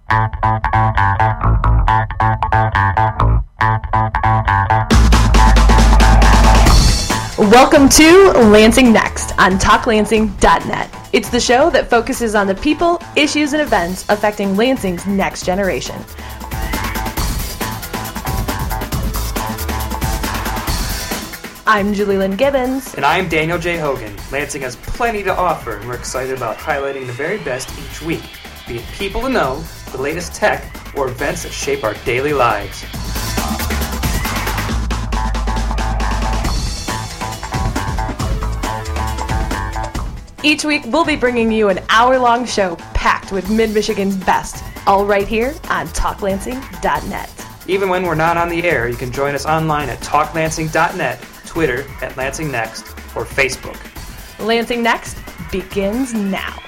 Welcome to Lansing Next on TalkLansing.net. It's the show that focuses on the people, issues, and events affecting Lansing's next generation. I'm Julie Lynn Gibbons. And I'm Daniel J. Hogan. Lansing has plenty to offer, and we're excited about highlighting the very best each week, be it people to know, the latest tech, or events that shape our daily lives. Each week, we'll be bringing you an hour-long show packed with Mid-Michigan's best, all right here on TalkLansing.net. Even when we're not on the air, you can join us online at TalkLansing.net, Twitter at LansingNext, or Facebook. Lansing Next begins now.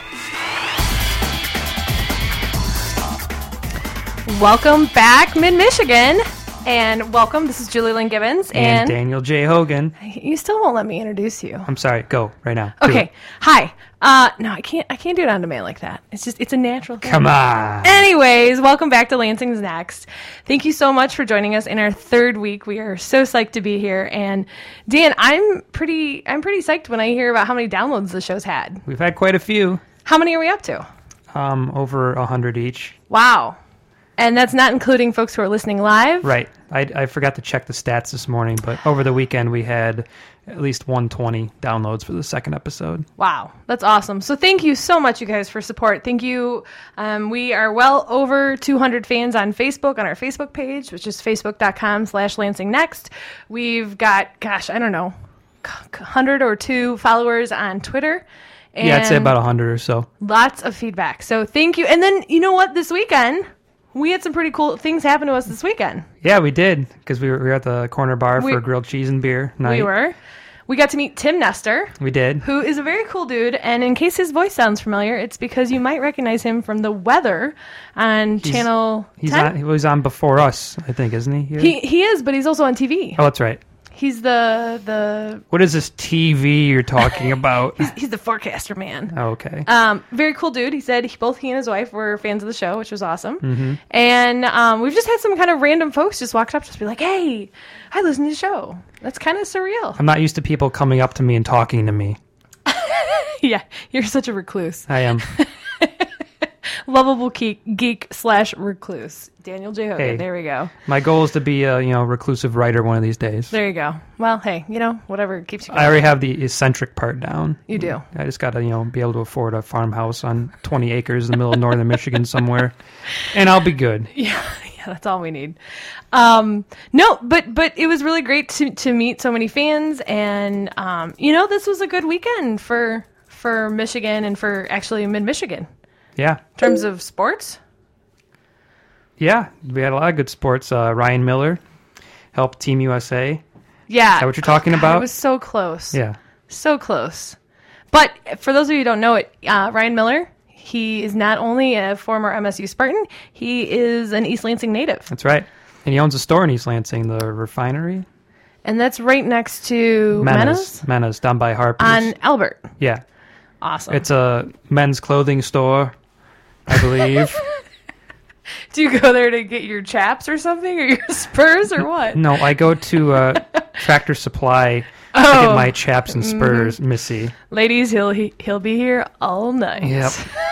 Welcome back, Mid-Michigan. And welcome, this is Julie Lynn Gibbons. And Daniel J. Hogan. You still won't let me introduce you. I'm sorry, go right now. Okay, hi. No, I can't do it on demand like that. It's a natural thing. Come on. Anyways, welcome back to Lansing's Next. Thank you so much for joining us in our third week. We are so psyched to be here. And Dan, I'm pretty psyched when I hear about how many downloads the show's had. We've had quite a few. How many are we up to? Over 100 each. Wow. And that's not including folks who are listening live? Right. I forgot to check the stats this morning, but over the weekend we had at least 120 downloads for the second episode. Wow. That's awesome. So thank you so much, you guys, for support. Thank you. We are well over 200 fans on Facebook, on our Facebook page, which is facebook.com/LansingNext. We've got, I don't know, 100 or 2 followers on Twitter. And yeah, I'd say about 100 or so. Lots of feedback. So thank you. And then, you know what, this weekend, we had some pretty cool things happen to us this weekend. Yeah, we did, because we were at the corner bar for grilled cheese and beer night. We were. We got to meet Tim Nestor. We did. Who is a very cool dude, and in case his voice sounds familiar, it's because you might recognize him from The Weather on Channel 10. He was on before us, I think, isn't he? He is, but he's also on TV. Oh, that's right. He's the... What is this TV you're talking about? he's the forecaster man. Oh, okay. Very cool dude. He said both he and his wife were fans of the show, which was awesome. Mm-hmm. And we've just had some kind of random folks just walk up to us, be like, "Hey, I listen to the show." That's kind of surreal. I'm not used to people coming up to me and talking to me. Yeah, you're such a recluse. I am. Lovable geek/recluse. Daniel J. Hogan. Hey, there we go. My goal is to be a reclusive writer one of these days. There you go. Well, hey, whatever keeps you going. I already have the eccentric part down. You do. I just got to be able to afford a farmhouse on 20 acres in the middle of northern Michigan somewhere, and I'll be good. Yeah, that's all we need. No, but it was really great to meet so many fans, and this was a good weekend for Michigan and for actually Mid-Michigan. Yeah. In terms of sports? Yeah, we had a lot of good sports. Ryan Miller helped Team USA. Yeah. Is that what you're talking about? It was so close. Yeah. So close. But for those of you who don't know it, Ryan Miller, he is not only a former MSU Spartan, he is an East Lansing native. That's right. And he owns a store in East Lansing, the Refinery. And that's right next to Mena's, down by Harper's. On Albert. Yeah. Awesome. It's a men's clothing store, I believe. Do you go there to get your chaps or something, or your spurs, or what? No, I go to Tractor Supply to get my chaps and spurs, Missy. Ladies, he'll be here all night. Yep.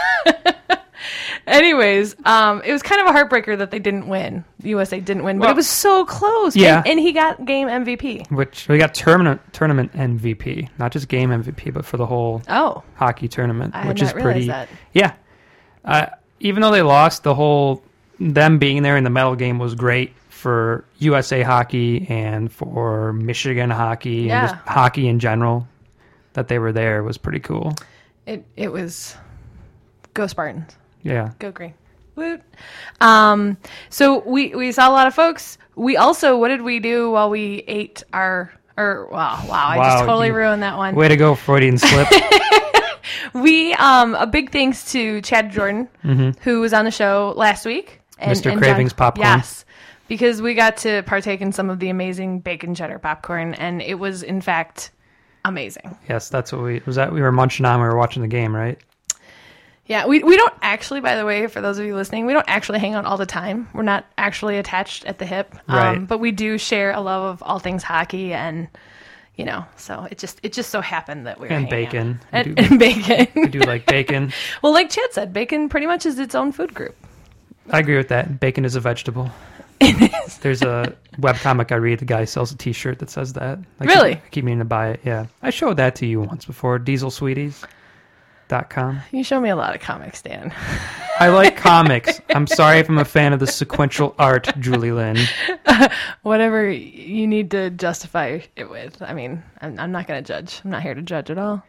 Anyways, it was kind of a heartbreaker that they didn't win. The USA didn't win, but it was so close. Yeah. And he got game MVP. Which we got tournament MVP, not just game MVP, but for the whole hockey tournament, which is pretty. That. Yeah. Even though they lost, them being there in the medal game was great for USA hockey and for Michigan hockey and just hockey in general. That they were there was pretty cool. It was go Spartans. Yeah. Go green. Woot. So we saw a lot of folks. We also, what did we do while we ate I just totally ruined that one. Way to go, Freudian slip. We, a big thanks to Chad Jordan, who was on the show last week. Mr. Cravings Popcorn. Yes, because we got to partake in some of the amazing bacon cheddar popcorn, and it was, in fact, amazing. Yes, that's what we were munching on when we were watching the game, right? Yeah, we don't actually, by the way, for those of you listening, we don't actually hang out all the time. We're not actually attached at the hip. Right. But we do share a love of all things hockey, and, so it just so happened that we were and hanging bacon. out. And bacon. We do like bacon. Well, like Chad said, bacon pretty much is its own food group. I agree with that. Bacon is a vegetable. It is. There's a webcomic I read. The guy sells a T-shirt that says that. Really? I keep meaning to buy it. Yeah. I showed that to you once before. DieselSweeties.com. You show me a lot of comics, Dan. I like comics. I'm sorry if I'm a fan of the sequential art, Julie Lynn. Whatever you need to justify it with. I mean, I'm not going to judge. I'm not here to judge at all.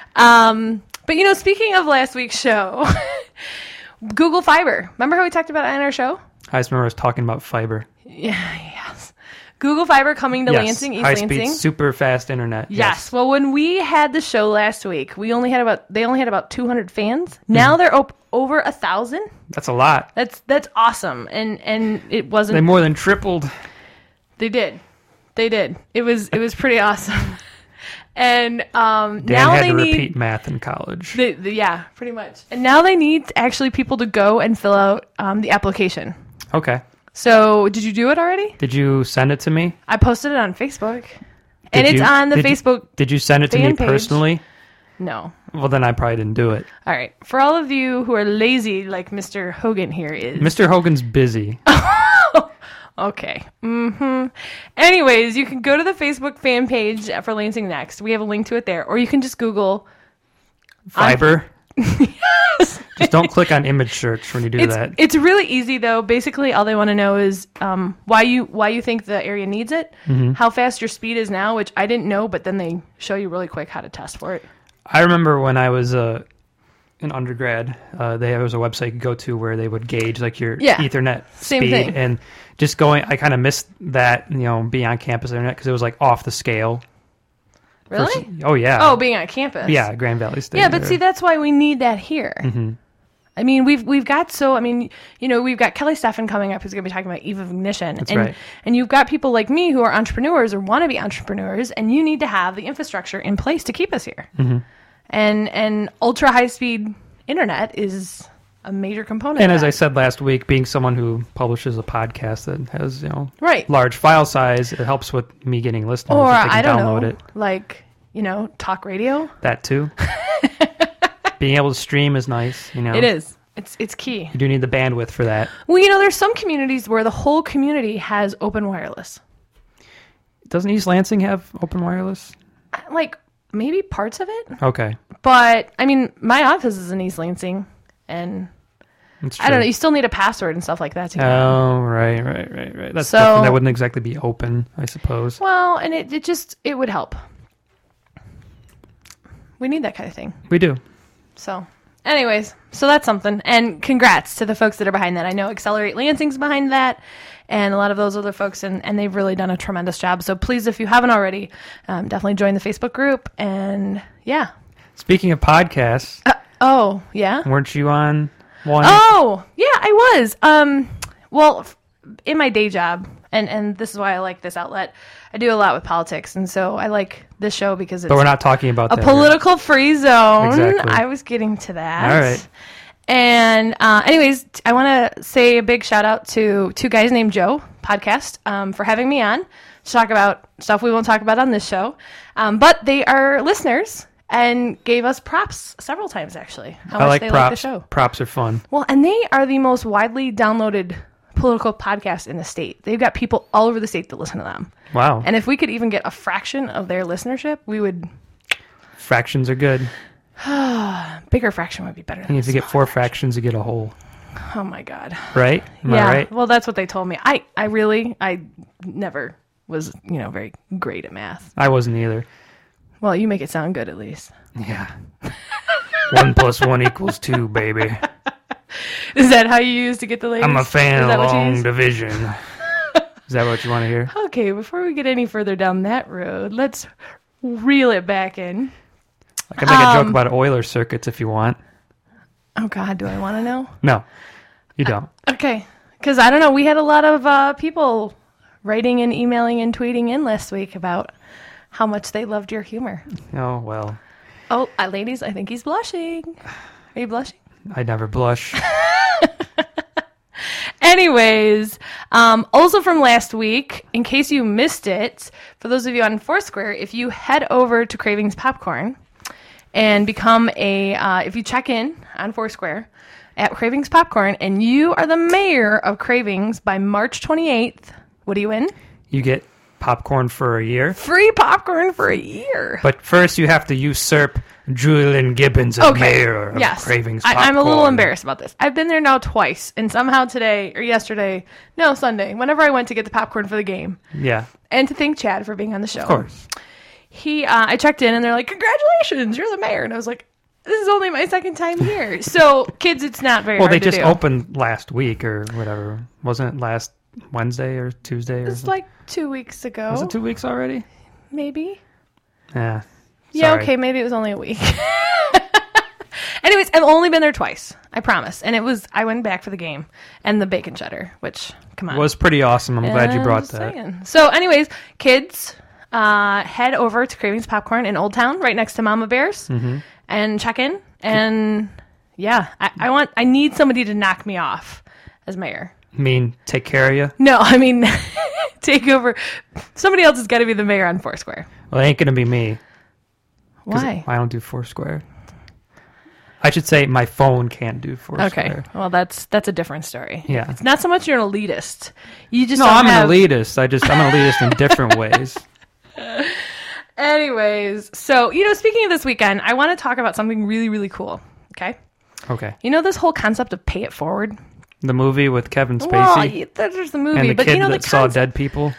But, speaking of last week's show, Google Fiber. Remember how we talked about it on our show? I just remember us talking about fiber. Yeah, yes. Google Fiber coming to Lansing, East Lansing. High-speed, super fast internet. Yes. Well, when we had the show last week, they only had about 200 fans. Now they're over 1,000. That's a lot. That's awesome. And it wasn't. They more than tripled. They did. It was pretty awesome. And Dan now had they to need repeat math in college. Yeah, pretty much. And now they need actually people to go and fill out the application. Okay. So, did you do it already? Did you send it to me? I posted it on Facebook. It's on the Facebook. Did you send it to me personally? No. Well, then I probably didn't do it. All right. For all of you who are lazy, like Mr. Hogan here is. Mr. Hogan's busy. Okay. Anyways, you can go to the Facebook fan page for Lansing Next. We have a link to it there. Or you can just Google Fiber. Yes. Just don't click on image search when you do that. It's really easy, though. Basically, all they want to know is why you think the area needs it, how fast your speed is now, which I didn't know, but then they show you really quick how to test for it. I remember when I was an undergrad, there was a website you could go to where they would gauge like your Ethernet speed. Thing. And just going, I kind of missed that, being on campus internet because it was like off the scale. Really? Oh, yeah. Oh, being on campus. Yeah, Grand Valley State. Yeah, but see, that's why we need that here. Mm-hmm. I mean, we've got we've got Kelly Steffen coming up who's going to be talking about Eve of Ignition. That's right. And you've got people like me who are entrepreneurs or want to be entrepreneurs, and you need to have the infrastructure in place to keep us here. Mm-hmm. And ultra high speed internet is a major component. And of as that. I said last week, being someone who publishes a podcast that has right. large file size, it helps with me getting listeners. Or if they can I don't download know, it. like talk radio. That too. Being able to stream is nice. It is. It's key. You do need the bandwidth for that. Well, there's some communities where the whole community has open wireless. Doesn't East Lansing have open wireless? Like maybe parts of it. Okay. But I mean, my office is in East Lansing, and I don't know. You still need a password and stuff like that to get in. Right. That's different. That wouldn't exactly be open, I suppose. Well, and it would help. We need that kind of thing. We do. So, anyways, that's something. And congrats to the folks that are behind that. I know Accelerate Lansing's behind that, and a lot of those other folks, and they've really done a tremendous job. So please, if you haven't already, definitely join the Facebook group. And yeah. Speaking of podcasts. Oh, yeah? Weren't you on one? Oh, yeah, I was. Well, in my day job, and this is why I like this outlet, I do a lot with politics, and so I like this show because it's but we're not talking about a that political free zone. Exactly. I was getting to that. All right. And anyways, I want to say a big shout out to Two Guys Named Joe podcast for having me on to talk about stuff we won't talk about on this show. But they are listeners and gave us props several times, actually. How much they like the show. Props are fun. Well, and they are the most widely downloaded political podcast in the state. They've got people all over the state that listen to them. Wow. And if we could even get a fraction of their listenership, we would... Fractions are good. Bigger fraction would be better. And if you get 4 fractions, you get a whole. Oh my God. Right? Am I right? Well, that's what they told me. I never was, very great at math. I wasn't either. Well, you make it sound good at least. Yeah. 1 + 1 = 2, baby. Is that how you use to get the latest? I'm a fan of long division. Is that what you want to hear? Okay, before we get any further down that road, let's reel it back in. I can make a joke about Euler circuits if you want. Oh, God, do I want to know? No, you don't. Okay, because I don't know. We had a lot of people writing and emailing and tweeting in last week about how much they loved your humor. Oh, well. Oh, ladies, I think he's blushing. Are you blushing? I never blush. Anyways, also from last week, in case you missed it, for those of you on Foursquare, if you head over to Cravings Popcorn and become if you check in on Foursquare at Cravings Popcorn and you are the mayor of Cravings by March 28th, what do you win? You get popcorn for a year. Free popcorn for a year. But first you have to usurp Julian Gibbons as mayor of Cravings Popcorn. I'm a little embarrassed about this. I've been there now twice, and somehow today, or yesterday, no, Sunday, whenever I went to get the popcorn for the game. Yeah. And to thank Chad for being on the show. Of course. I checked in, and they're like, congratulations, you're the mayor. And I was like, this is only my second time here. So, kids, it's not very hard to do. Well, they just opened last week or whatever. Wasn't it last Wednesday or Tuesday? It's like 2 weeks ago. Was it 2 weeks already? Maybe. Yeah. Yeah, okay, maybe it was only a week. Anyways, I've only been there twice, I promise. And I went back for the game and the bacon cheddar, which, come on. It was pretty awesome. I'm glad you brought that. Saying. So anyways, kids, head over to Cravings Popcorn in Old Town, right next to Mama Bear's, and check in. And yeah, I need somebody to knock me off as mayor. Take care of you? No, I mean, take over. Somebody else has got to be the mayor on Foursquare. Well, it ain't going to be me. Why? I don't do Foursquare. I should say my phone can't do Foursquare. Okay, well, that's a different story. Yeah. It's not so much you're an elitist. You just I'm an elitist. I'm an elitist in different ways. Anyways, so, speaking of this weekend, I want to talk about something really, really cool, okay? Okay. This whole concept of pay it forward? The movie with Kevin Spacey? Well, there's the movie. And the kid that saw dead people?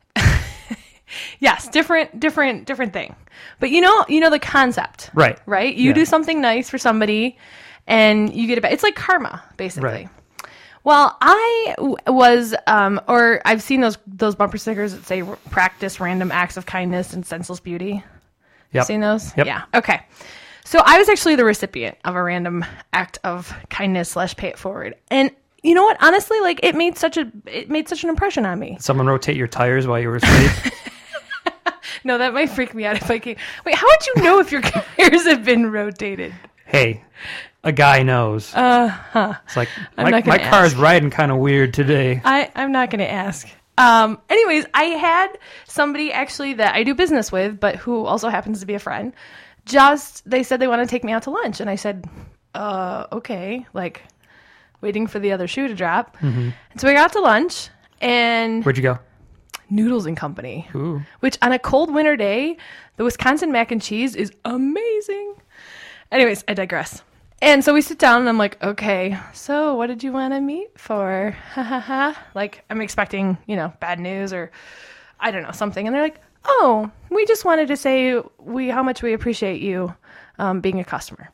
Yes, different thing. But you know the concept. Right. Right? You do something nice for somebody and you get it back. It's like karma, basically. Right. Well, I was, or I've seen those bumper stickers that say practice random acts of kindness and senseless beauty. Yep. Seen those? Yep. Yeah. Okay. So I was actually the recipient of a random act of kindness / pay it forward. And you know what? Honestly, it made such an impression on me. Someone rotate your tires while you were asleep? No, that might freak me out if I can't. Wait, how would you know if your tires have been rotated? Hey, a guy knows. It's like, my car's riding kind of weird today. I'm not going to ask. Anyways, I had somebody actually that I do business with, but who also happens to be a friend. They said they want to take me out to lunch. And I said, okay, waiting for the other shoe to drop. Mm-hmm. And so we got out to lunch. And where'd you go? Noodles and Company. Ooh. Which on a cold winter day, the Wisconsin mac and cheese is amazing. Anyways, I digress. And so we sit down and I'm like, okay, so what did you want to meet for? Ha ha ha. I'm expecting, bad news or I don't know, something. And they're like, oh, we just wanted to say how much we appreciate you being a customer.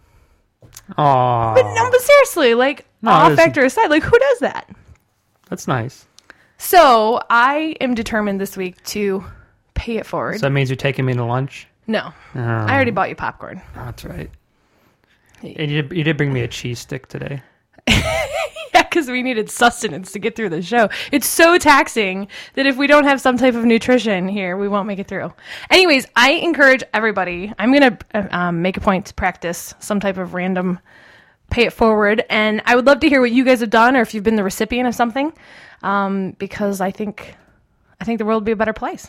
Aww. But seriously, all factor aside, who does that? That's nice. So I am determined this week to pay it forward. So that means you're taking me to lunch? No. I already bought you popcorn. Oh, that's right. And you did bring me a cheese stick today. Yeah, because we needed sustenance to get through the show. It's so taxing that if we don't have some type of nutrition here, we won't make it through. Anyways, I encourage everybody. I'm going to make a point to practice some type of random pay it forward. And I would love to hear what you guys have done or if you've been the recipient of something. Because I think the world would be a better place.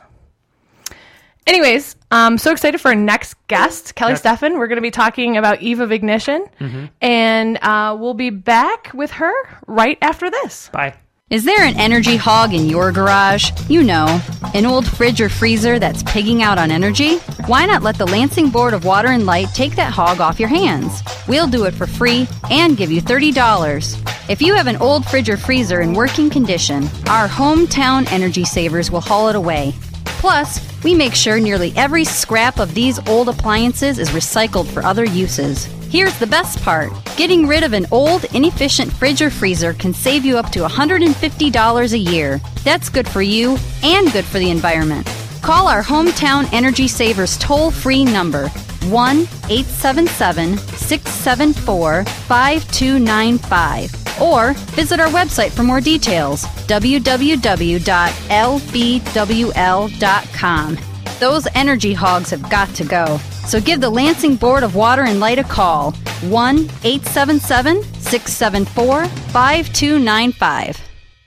Anyways, I'm so excited for our next guest, Kelly Steffen. We're going to be talking about Eve of Ignition, and we'll be back with her right after this. Bye. Is there an energy hog in your garage? An old fridge or freezer that's pigging out on energy? Why not let the Lansing Board of Water and Light take that hog off your hands? We'll do it for free and give you $30. If you have an old fridge or freezer in working condition, our hometown energy savers will haul it away. Plus, we make sure nearly every scrap of these old appliances is recycled for other uses. Here's the best part. Getting rid of an old, inefficient fridge or freezer can save you up to $150 a year. That's good for you and good for the environment. Call our Hometown Energy Savers toll-free number, 1-877-674-5295. Or visit our website for more details, www.lbwl.com. Those energy hogs have got to go. So give the Lansing Board of Water and Light a call. 1-877-674-5295.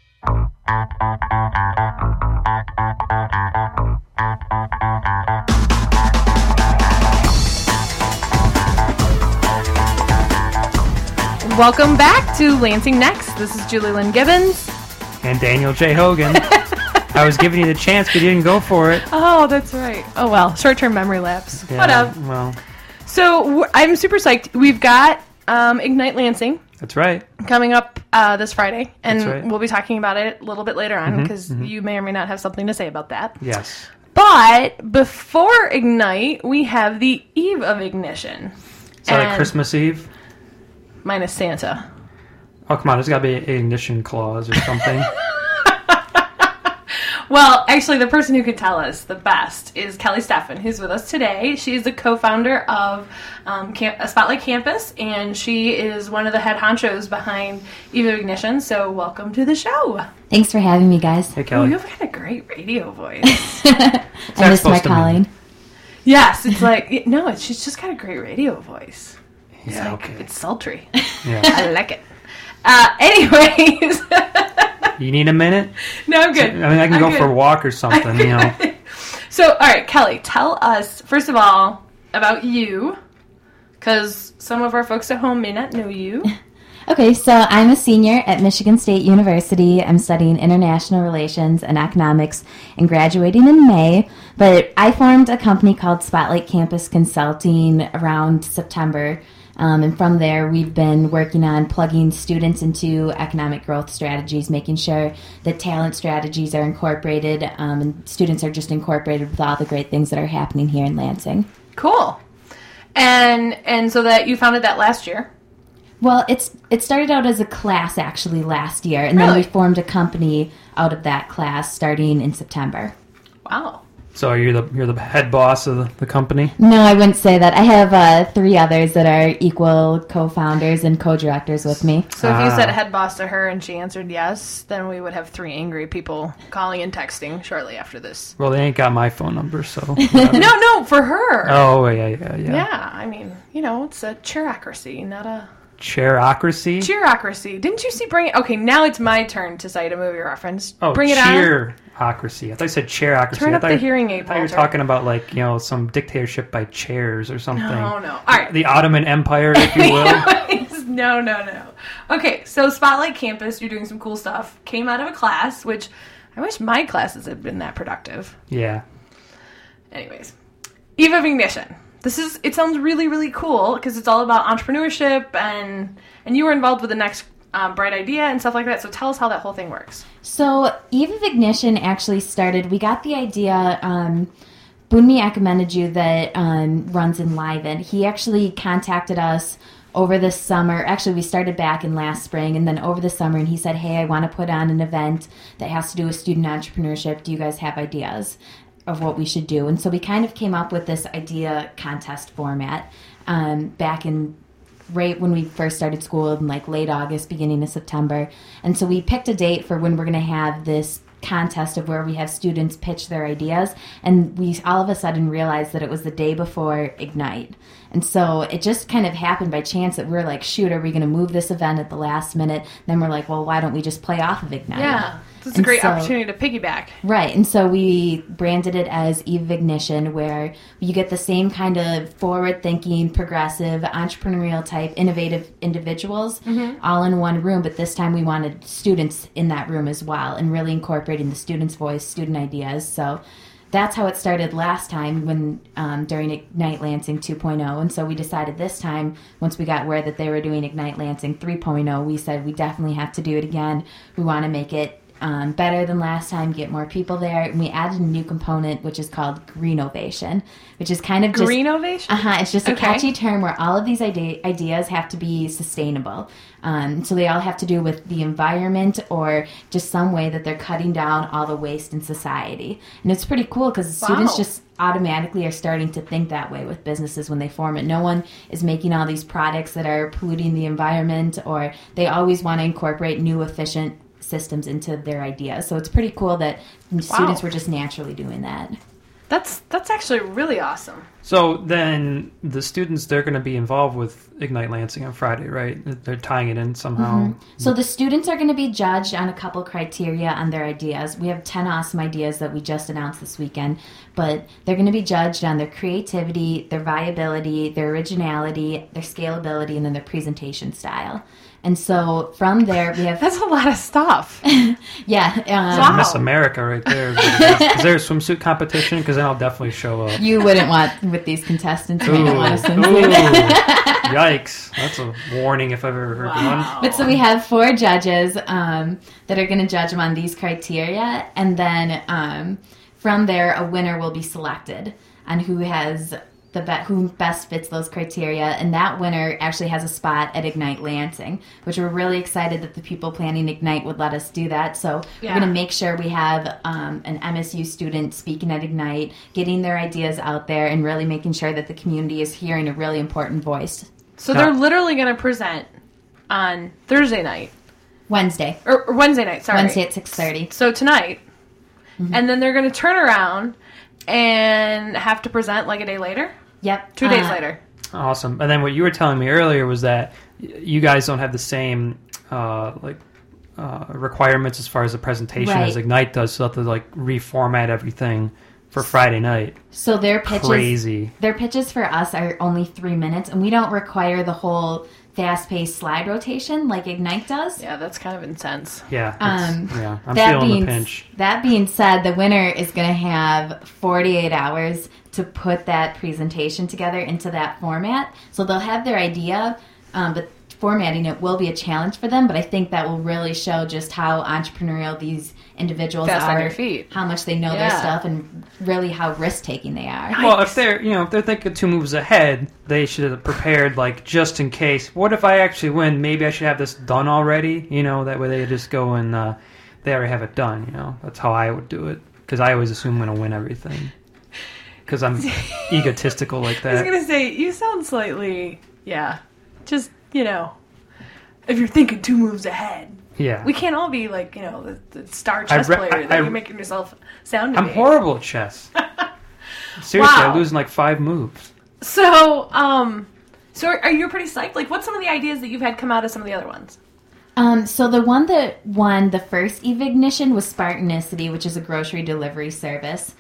Welcome back to Lansing Next. This is Julie Lynn Gibbons. And Daniel J. Hogan. I was giving you the chance, but you didn't go for it. Oh, that's right. Oh, well. Short-term memory lapse. Yeah, whatever. Well. So I'm super psyched. We've got Ignite Lansing. That's right. Coming up this Friday. And we'll be talking about it a little bit later on because you may or may not have something to say about that. Yes. But before Ignite, we have the Eve of Ignition. Is that like Christmas Eve? Minus Santa. Oh, come on. There's got to be an ignition clause or something. Well, actually, the person who could tell us the best is Kelly Steffen, who's with us today. She's the co-founder of Spotlight Campus, and she is one of the head honchos behind Eve of Ignition. So welcome to the show. Thanks for having me, guys. Hey, Kelly. Oh, you have got a great radio voice. I miss my calling. Yes, it's like, no, she's just got a great radio voice. It's yeah, like, okay. It's sultry. Yeah. I like it. Anyways. You need a minute? No, I'm good. I mean, I can go for a walk or something, you know. So, all right, Kelly, tell us, first of all, about you, because some of our folks at home may not know you. Okay, so I'm a senior at Michigan State University. I'm studying international relations and economics and graduating in May. But I formed a company called Spotlight Campus Consulting around September. And from there, we've been working on plugging students into economic growth strategies, making sure that talent strategies are incorporated, and students are just incorporated with all the great things that are happening here in Lansing. Cool. And so that you founded that last year? Well, it started out as a class actually last year, and then we formed a company out of that class starting in September. Wow. So you're the head boss of the company? No, I wouldn't say that. I have 3 others that are equal co-founders and co-directors with me. So if you said head boss to her and she answered yes, then we would have 3 angry people calling and texting shortly after this. Well, they ain't got my phone number, so... No, for her. Oh, yeah. Yeah, I mean, it's a chairocracy, not a... Chairocracy? Cheerocracy. Didn't you see Bring It... Okay, now it's my turn to cite a movie reference. Oh, Bring It On. Cheerocracy. I thought you said chairocracy. Turn up the hearing aid, I thought you were talking about, some dictatorship by chairs or something. No. All right. The Ottoman Empire, if you will. No. Okay, so Spotlight Campus, you're doing some cool stuff. Came out of a class, which I wish my classes had been that productive. Yeah. Anyways. Eve of Ignition. It sounds really, really cool because it's all about entrepreneurship and you were involved with the next bright idea and stuff like that. So tell us how that whole thing works. So Eve of Ignition actually started, we got the idea, Bunmi Akameneju that runs Enliven. He actually contacted us over the summer. Actually, we started back in last spring and then over the summer, and he said, hey, I want to put on an event that has to do with student entrepreneurship. Do you guys have ideas of what we should do? And so we kind of came up with this idea contest format back in right when we first started school in late August, beginning of September. And so we picked a date for when we're going to have this contest of where we have students pitch their ideas, and we all of a sudden realized that it was the day before Ignite. And so it just kind of happened by chance that we were like, shoot, are we going to move this event at the last minute? Then we're like, well, why don't we just play off of Ignite? Yeah, it's a great opportunity to piggyback. Right, and so we branded it as Eve of Ignition, where you get the same kind of forward-thinking, progressive, entrepreneurial type, innovative individuals all in one room, but this time we wanted students in that room as well and really incorporating the student's voice, student ideas. So that's how it started last time when during Ignite Lansing 2.0. And so we decided this time, once we got word that they were doing Ignite Lansing 3.0, we said we definitely have to do it again. We want to make it better than last time, get more people there. And we added a new component, which is called Greenovation, which is kind of just... Greenovation? It's just a catchy term where all of these ideas have to be sustainable. So they all have to do with the environment or just some way that they're cutting down all the waste in society. And it's pretty cool because students just automatically are starting to think that way with businesses when they form it. No one is making all these products that are polluting the environment, or they always want to incorporate new efficient systems into their ideas. So it's pretty cool that students were just naturally doing that. That's actually really awesome. So then the students, they're going to be involved with Ignite Lansing on Friday, right? They're tying it in somehow. So the students are going to be judged on a couple criteria on their ideas. We have 10 awesome ideas that we just announced this weekend, but they're going to be judged on their creativity, their viability, their originality, their scalability, and then their presentation style. And so from there, we have... That's a lot of stuff. Yeah. Wow. Miss America right there. Is there a swimsuit competition? Because then I'll definitely show up. You wouldn't want, with these contestants, you don't want a swimsuit. Yikes. That's a warning if I've ever heard one. But so we have 4 judges that are going to judge them on these criteria. And then from there, a winner will be selected on who has... who best fits those criteria, and that winner actually has a spot at Ignite Lansing, which we're really excited that the people planning Ignite would let us do that. So we're going to make sure we have an MSU student speaking at Ignite, getting their ideas out there, and really making sure that the community is hearing a really important voice. So they're literally going to present on Thursday night. Wednesday. Or Wednesday night, sorry. Wednesday at 6:30. So tonight. Mm-hmm. And then they're going to turn around and have to present like a day later? Yep. 2 days later. Awesome. And then what you were telling me earlier was that you guys don't have the same requirements as far as the presentation as Ignite does, so that they reformat everything for Friday night. So their pitches for us are only 3 minutes, and we don't require the whole fast-paced slide rotation like Ignite does. Yeah, that's kind of intense. Yeah, I'm feeling the pinch. That being said, the winner is going to have 48 hours to put that presentation together into that format. So they'll have their idea, but formatting it will be a challenge for them, but I think that will really show just how entrepreneurial these individuals Fast are, on your feet. How much they know their stuff, and really how risk-taking they are. Well, if they're thinking 2 moves ahead, they should have prepared, just in case. What if I actually win? Maybe I should have this done already. That way they just go and they already have it done. That's how I would do it, because I always assume I'm going to win everything. Because I'm egotistical like that. I was going to say, you sound slightly, just, if you're thinking 2 moves ahead. Yeah. We can't all be the star chess player that you're making yourself sound to be. I'm horrible at chess. Seriously, I'm losing 5 moves. So, are you pretty psyched? What's some of the ideas that you've had come out of some of the other ones? So the one that won the first Evignition was Spartanicity, which is a grocery delivery service.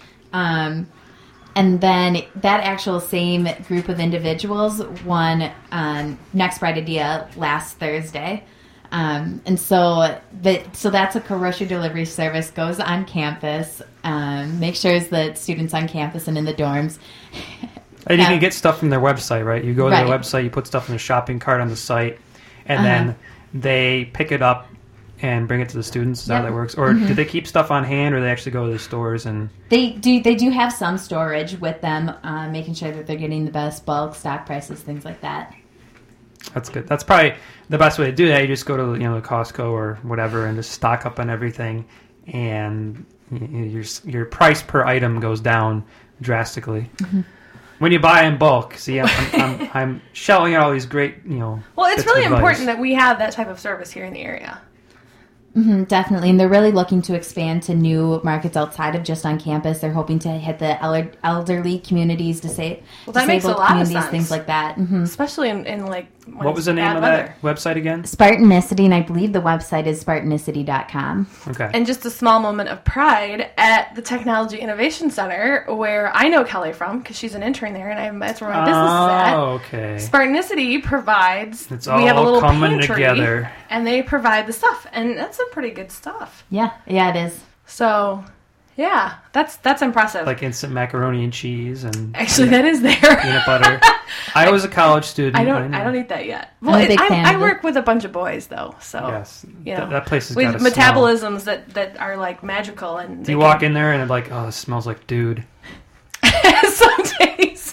And then that actual same group of individuals won Next Bright Idea last Thursday. And so that's a grocery delivery service, goes on campus, makes sure that students on campus and in the dorms. And you can get stuff from their website, right? You go to their website, you put stuff in a shopping cart on the site, and then they pick it up and bring it to the students. Is that how that works? Or do they keep stuff on hand, or they actually go to the stores and... They do have some storage with them, making sure that they're getting the best bulk stock prices, things like that. That's good. That's probably the best way to do that. You just go to Costco or whatever and just stock up on everything, and your price per item goes down drastically. Mm-hmm. When you buy in bulk, see, I'm shelling out all these great, Well, it's really important that we have that type of service here in the area. Mm-hmm, definitely, and they're really looking to expand to new markets outside of just on campus. They're hoping to hit the elderly communities, disabled communities, things like that. Mm-hmm. Especially in what was the name of that website again? Spartanicity, and I believe the website is spartanicity.com. Okay. And just a small moment of pride at the Technology Innovation Center, where I know Kelly from, because she's an intern there, and that's where my business is at. Oh, okay. Spartanicity provides... It's all we have a little coming pantry, together. And they provide the stuff, and that's some pretty good stuff. Yeah, it is. So... Yeah, that's impressive. Like instant macaroni and cheese and actually that is there. Peanut butter. I was a college student. I don't eat that yet. Well, I work with a bunch of boys though, so yes, that place has got metabolisms that are magical. And you walk in there and it smells like dude. Some days.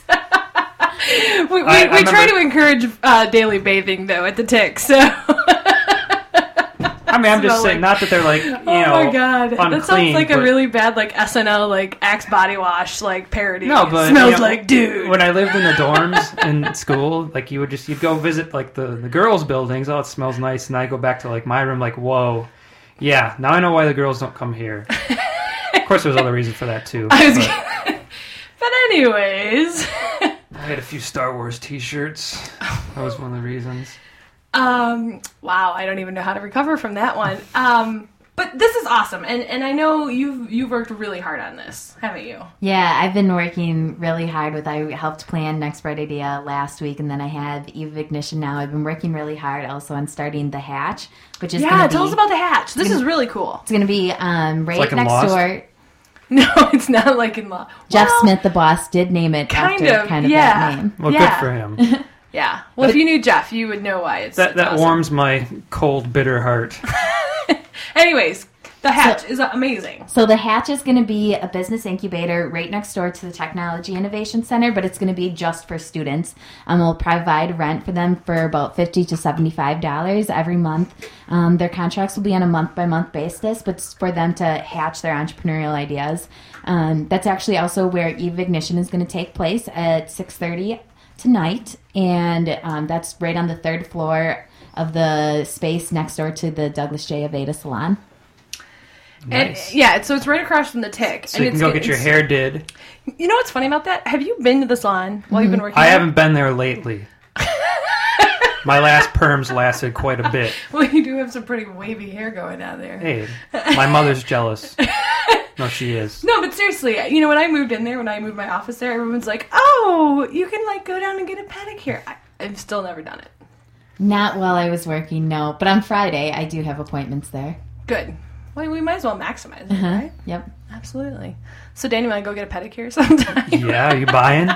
we try to encourage daily bathing though at the Tick, so. I mean, I'm just saying, not that they're oh my god, unclean, that sounds like a really bad SNL Axe body wash parody. No, but smells like dude. When I lived in the dorms in school, you'd go visit the girls' buildings. Oh, it smells nice, and I go back to my room, whoa, yeah. Now I know why the girls don't come here. Of course, there's other reasons for that too. Anyways. I had a few Star Wars t-shirts. That was one of the reasons. Wow, I don't even know how to recover from that one. But this is awesome, and I know you've worked really hard on this, haven't you? Yeah, I've been working really hard I helped plan Next Bright Idea last week, and then I have Eve of Ignition now. I've been working really hard also on starting The Hatch, which is tell us about The Hatch. This is really cool. It's going to be right next door. No, it's not like in Law. Jeff Smith, the boss, did name it after that name. Well, good for him. Yeah. Well, if you knew Jeff, you would know why it's that awesome. warms my cold, bitter heart. Anyways, The Hatch is amazing. So The Hatch is going to be a business incubator right next door to the Technology Innovation Center, but it's going to be just for students. We'll provide rent for them for about $50 to $75 every month. Their contracts will be on a month-by-month basis, but it's for them to hatch their entrepreneurial ideas. That's actually also where Eve of Ignition is going to take place at 6:30 tonight, and that's right on the third floor of the space next door to the Douglas J. Aveda Salon. Nice. And, so it's right across from the Tick. So you can go get your hair did. You know what's funny about that? Have you been to the salon while you've been working I haven't been there lately. My last perms lasted quite a bit. Well, you do have some pretty wavy hair going on there. Hey, my mother's jealous. No, she is. No, but seriously, when I moved in there, when I moved my office there, everyone's like, oh, you can go down and get a pedicure. I've still never done it. Not while I was working, no. But on Friday, I do have appointments there. Good. Well, we might as well maximize it, right? Yep. Absolutely. So, Danny, want to go get a pedicure sometime? Yeah, are you buying?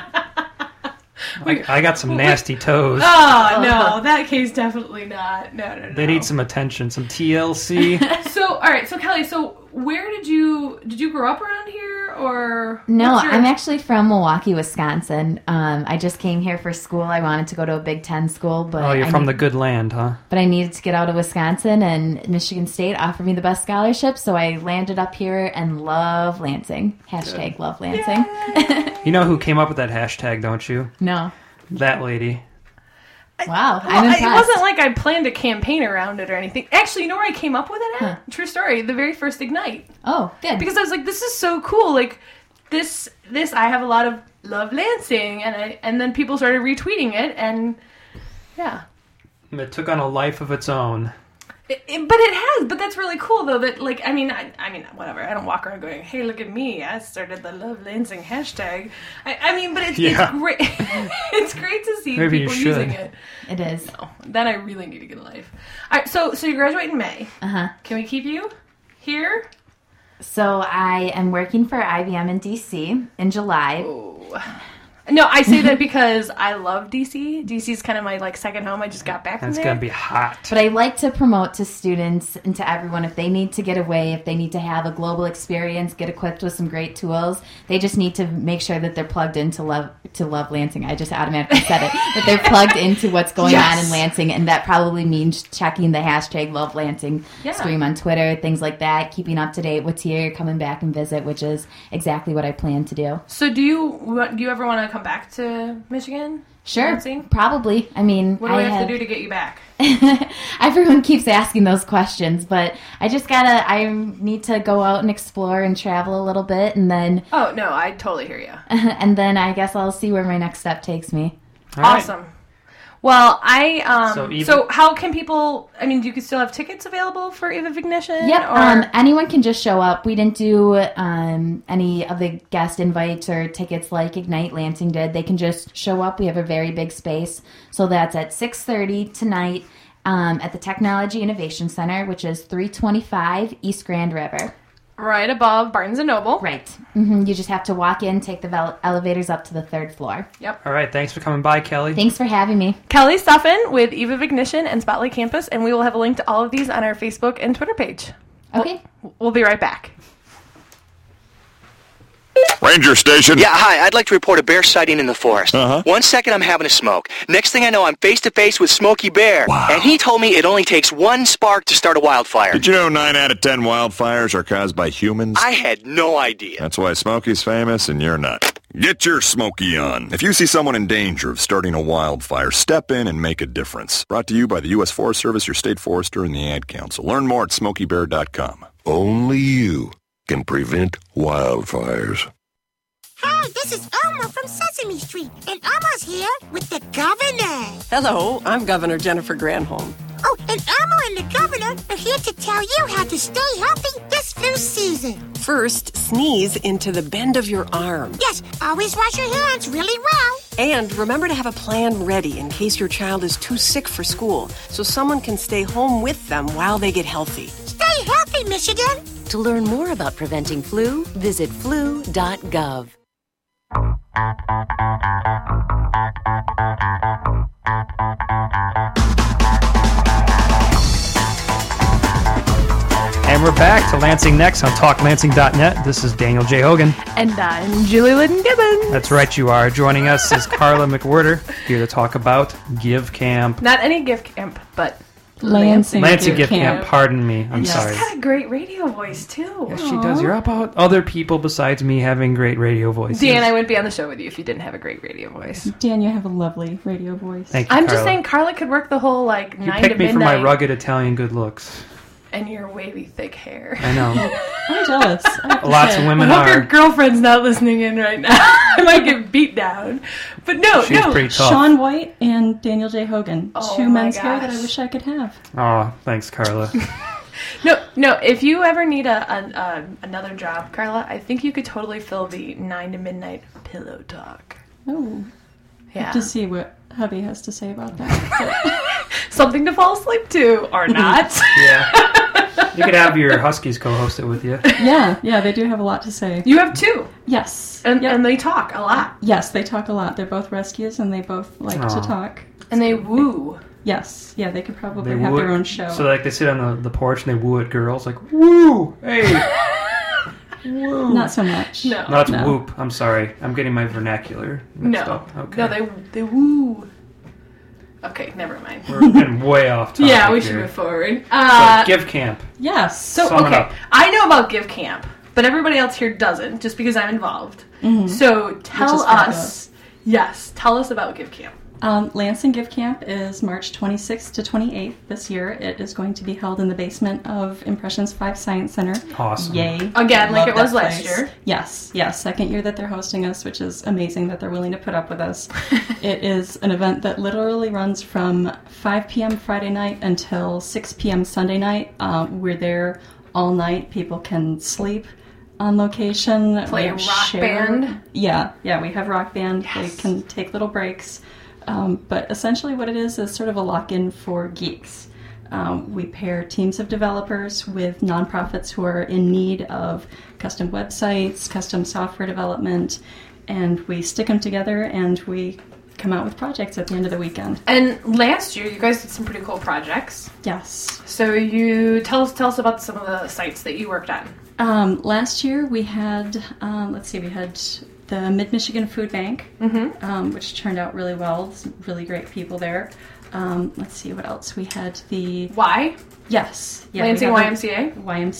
I got some nasty toes. Oh, no. That case, definitely not. No. They need some attention, some TLC. So, all right. So, Kelly, where did you grow up around here, or? No, I'm actually from Milwaukee, Wisconsin. I just came here for school. I wanted to go to a Big Ten school, but you're from the good land, huh? But I needed to get out of Wisconsin, and Michigan State offered me the best scholarship, so I landed up here and love Lansing. # love Lansing. You know who came up with that hashtag, don't you? No. That lady. Wow, I'm impressed. It wasn't like I planned a campaign around it or anything. Actually, you know where I came up with it at? Huh. True story. The very first Ignite. Oh, good. Because I was like, this is so cool. Like, this. I have a lot of love Lansing, and then people started retweeting it, and yeah. It took on a life of its own. But it has. But that's really cool, though. That I mean, whatever. I don't walk around going, "Hey, look at me! I started the Love Lansing hashtag." I mean, but it's great. It's great to see people using it. It is. No, then I really need to get a life. All right, so you graduate in May. Can we keep you here? So I am working for IBM in DC in July. Oh. No, I say that because I love DC. DC's kind of my second home. I just got back from there. It's going to be hot. But I like to promote to students and to everyone, if they need to get away, if they need to have a global experience, get equipped with some great tools, they just need to make sure that they're plugged into Love Lansing. I just automatically said it. That they're plugged into what's going on in Lansing, and that probably means checking the hashtag Love Lansing stream on Twitter, things like that, keeping up to date what's here, coming back and visit, which is exactly what I plan to do. So do you ever want to come back to Michigan? Sure, Lansing? Probably. I mean, what do I have to do to get you back? Everyone keeps asking those questions, but I need to go out and explore and travel a little bit, and then... Oh, no, I totally hear you. And then I guess I'll see where my next step takes me. All awesome. Right. Well, so how can people, do you still have tickets available for Eve of Ignition? Yep, anyone can just show up. We didn't do any of the guest invites or tickets like Ignite Lansing did. They can just show up. We have a very big space. So that's at 6:30 tonight at the Technology Innovation Center, which is 325 East Grand River. Right above Barnes & Noble. Right. Mm-hmm. You just have to walk in, take the elevators up to the third floor. Yep. All right. Thanks for coming by, Kelly. Thanks for having me. Kelly Stuffin with Eve of Ignition and Spotlight Campus, and we will have a link to all of these on our Facebook and Twitter page. Okay. We'll be right back. Ranger Station. Yeah, hi. I'd like to report a bear sighting in the forest. 1 second, I'm having a smoke. Next thing I know, I'm face-to-face with Smokey Bear. Wow. And he told me it only takes one spark to start a wildfire. Did you know 9 out of 10 wildfires are caused by humans? I had no idea. That's why Smokey's famous and you're not. Get your Smokey on. If you see someone in danger of starting a wildfire, step in and make a difference. Brought to you by the U.S. Forest Service, your state forester, and the Ad Council. Learn more at SmokeyBear.com. Only you can prevent wildfires. Hi, this is Elmo from Sesame Street, and Elmo's here with the governor. Hello, I'm Governor Jennifer Granholm. Oh, and Elmo and the governor are here to tell you how to stay healthy this flu season. First, sneeze into the bend of your arm. Yes, always wash your hands really well. And remember to have a plan ready in case your child is too sick for school, so someone can stay home with them while they get healthy. Stay healthy, Michigan. To learn more about preventing flu, visit flu.gov. And we're back to Lansing Next on TalkLansing.net. This is Daniel J. Hogan. And I'm Julie Linden-Gibbons. That's right, you are. Joining us is Carla McWhirter, here to talk about Give Camp. Not any Give Camp, but Lansing Give Camp. Pardon me. I'm sorry. She's got a great radio voice, too. Yes, she does. You're about other people besides me having great radio voices. Dan, I wouldn't be on the show with you if you didn't have a great radio voice. Dan, you have a lovely radio voice. Thank you, I'm Carla. just saying Carla could work the whole, 9 to midnight. You picked me for my rugged Italian good looks. And your wavy, thick hair. I know. I'm jealous. Lots of women I hope your girlfriend's not listening in right now. I might get beat down. But She's pretty tough. Sean White and Daniel J. Hogan. Oh, 2 men's hair that I wish I could have. Oh, thanks, Carla. No. If you ever need another job, Carla, I think you could totally fill the 9 to midnight pillow talk. Oh. Yeah. I have to see what hubby has to say about that. Something to fall asleep to, or not. Yeah. You could have your Huskies co-host it with you. Yeah, they do have a lot to say. You have 2. Yes. And they talk a lot. Yes, they talk a lot. They're both rescues, and they both like to talk. And they woo. Yes. Yeah, they could probably have their own show. So they sit on the porch and they woo at girls, like, woo! Hey! Woo. Not so much. No. That's whoop. I'm sorry. I'm getting my vernacular mixed up. Okay. No, they woo. Okay, never mind. We're getting way off topic. Yeah, we should move forward. So, Give Camp. Yes. So, okay, I know about Give Camp, but everybody else here doesn't, just because I'm involved. Mm-hmm. So tell us about Give Camp. Lansing Give Camp is March 26th to 28th this year. It is going to be held in the basement of Impressions 5 Science Center. Awesome. Yay. Again, like it was last year. Yes. Second year that they're hosting us, which is amazing that they're willing to put up with us. It is an event that literally runs from 5 p.m. Friday night until 6 p.m. Sunday night. We're there all night. People can sleep on location. Play a rock band. Yeah, we have rock band. Yes. They can take little breaks. But essentially what it is sort of a lock-in for geeks. We pair teams of developers with nonprofits who are in need of custom websites, custom software development, and we stick them together and we come out with projects at the end of the weekend. And last year, you guys did some pretty cool projects. Yes. So you tell us about some of the sites that you worked on. Last year we had, we had the Mid-Michigan Food Bank, which turned out really well. Some really great people there. Let's see what else. We had the... Y? Yes. Yeah, Lansing YMCA?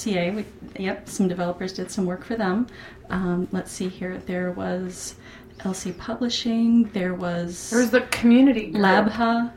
YMCA. Some developers did some work for them. Let's see here. There was LC Publishing. There was the community group. Labha.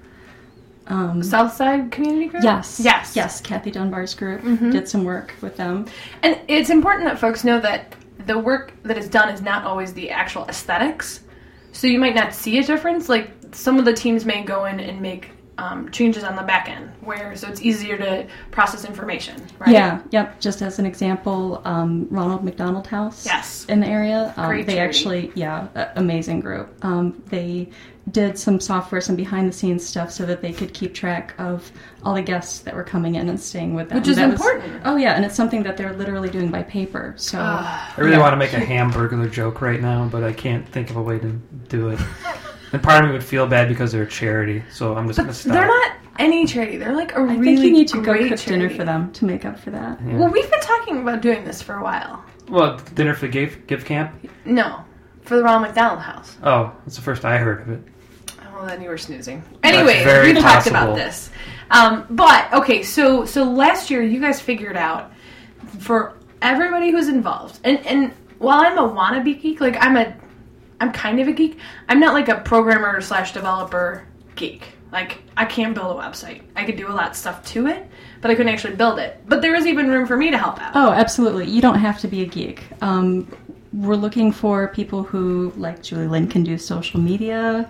Southside Community Group? Yes. Kathy Dunbar's group did some work with them. And it's important that folks know that the work that is done is not always the actual aesthetics. So you might not see a difference. Like, some of the teams may go in and make changes on the back end, so it's easier to process information, right? Yeah, yep. Just as an example, Ronald McDonald House in the area. Great they charity. actually, amazing group. They did some software, some behind-the-scenes stuff so that they could keep track of all the guests that were coming in and staying with them. Which is important. And it's something that they're literally doing by paper. So I really want to make a Hamburglar joke right now, but I can't think of a way to do it. And part of me would feel bad because they're a charity, so I'm just going to stop. They're not any charity. They're like I think you need to go cook charity. dinner for them to make up for that. Yeah. Well, we've been talking about doing this for a while. Well, dinner for the Give Camp? No, for the Ronald McDonald House. Oh, that's the first I heard of it. Well, then you were snoozing. Anyway, we've talked about this. But, okay, so last year you guys figured out for everybody who's involved, and while I'm a wannabe geek, like I'm kind of a geek, I'm not like a programmer / developer geek. Like, I can't build a website. I could do a lot of stuff to it, but I couldn't actually build it. But there is even room for me to help out. Oh, absolutely. You don't have to be a geek. We're looking for people who, like Julie Lynn, can do social media.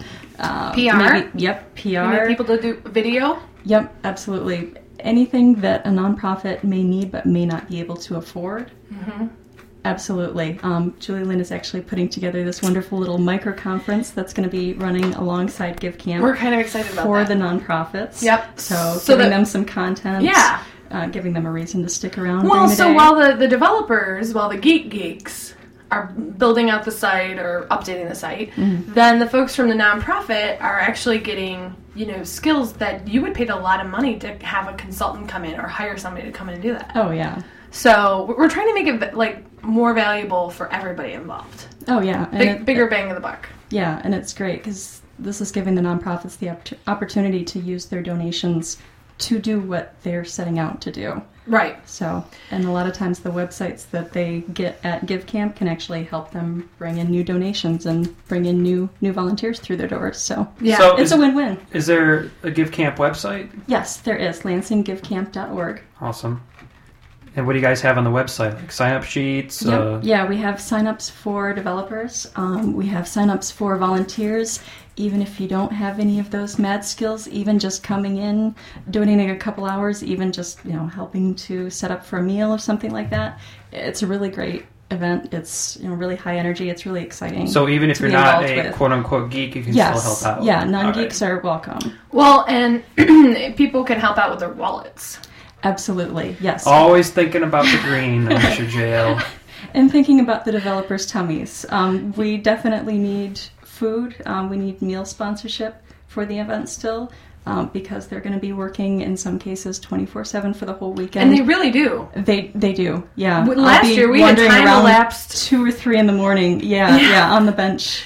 PR? PR. You need people to do video? Yep, absolutely. Anything that a nonprofit may need but may not be able to afford. Mm-hmm. Absolutely. Julie Lynn is actually putting together this wonderful little micro conference that's going to be running alongside Give Camp. We're kind of excited about for that. the nonprofits. Yep. So giving them some content. Yeah. Giving them a reason to stick around. Well, so day. while the developers, while the geeks are building out the site or updating the site, then the folks from the nonprofit are actually getting, skills that you would pay a lot of money to have a consultant come in or hire somebody to come in and do that. Oh, yeah. So we're trying to make it more valuable for everybody involved. Oh, yeah. Bigger bang of the buck. Yeah, and it's great because this is giving the nonprofits the opportunity to use their donations to do what they're setting out to do. Right. So, and a lot of times the websites that they get at Give Camp can actually help them bring in new donations and bring in new volunteers through their doors. So, yeah, so it's a win-win. Is there a Give Camp website? Yes, there is. LansingGiveCamp.org. Awesome. And what do you guys have on the website? Like sign-up sheets? Yep. Yeah, we have sign-ups for developers. We have sign-ups for volunteers. Even if you don't have any of those mad skills, even just coming in, donating a couple hours, even just helping to set up for a meal or something like that, it's a really great event. It's really high energy. It's really exciting. So even if you're not a quote-unquote geek, you can still help out? Yeah, non-geeks are welcome. Well, and people can help out with their wallets. Absolutely, yes. Always thinking about the green, Mr. JL. And thinking about the developers' tummies. We definitely need food. We need meal sponsorship for the event still, because they're going to be working in some cases 24/7 for the whole weekend. And they really do. They do. Yeah. Last year we had time elapsed 2 or 3 in the morning. Yeah, on the bench.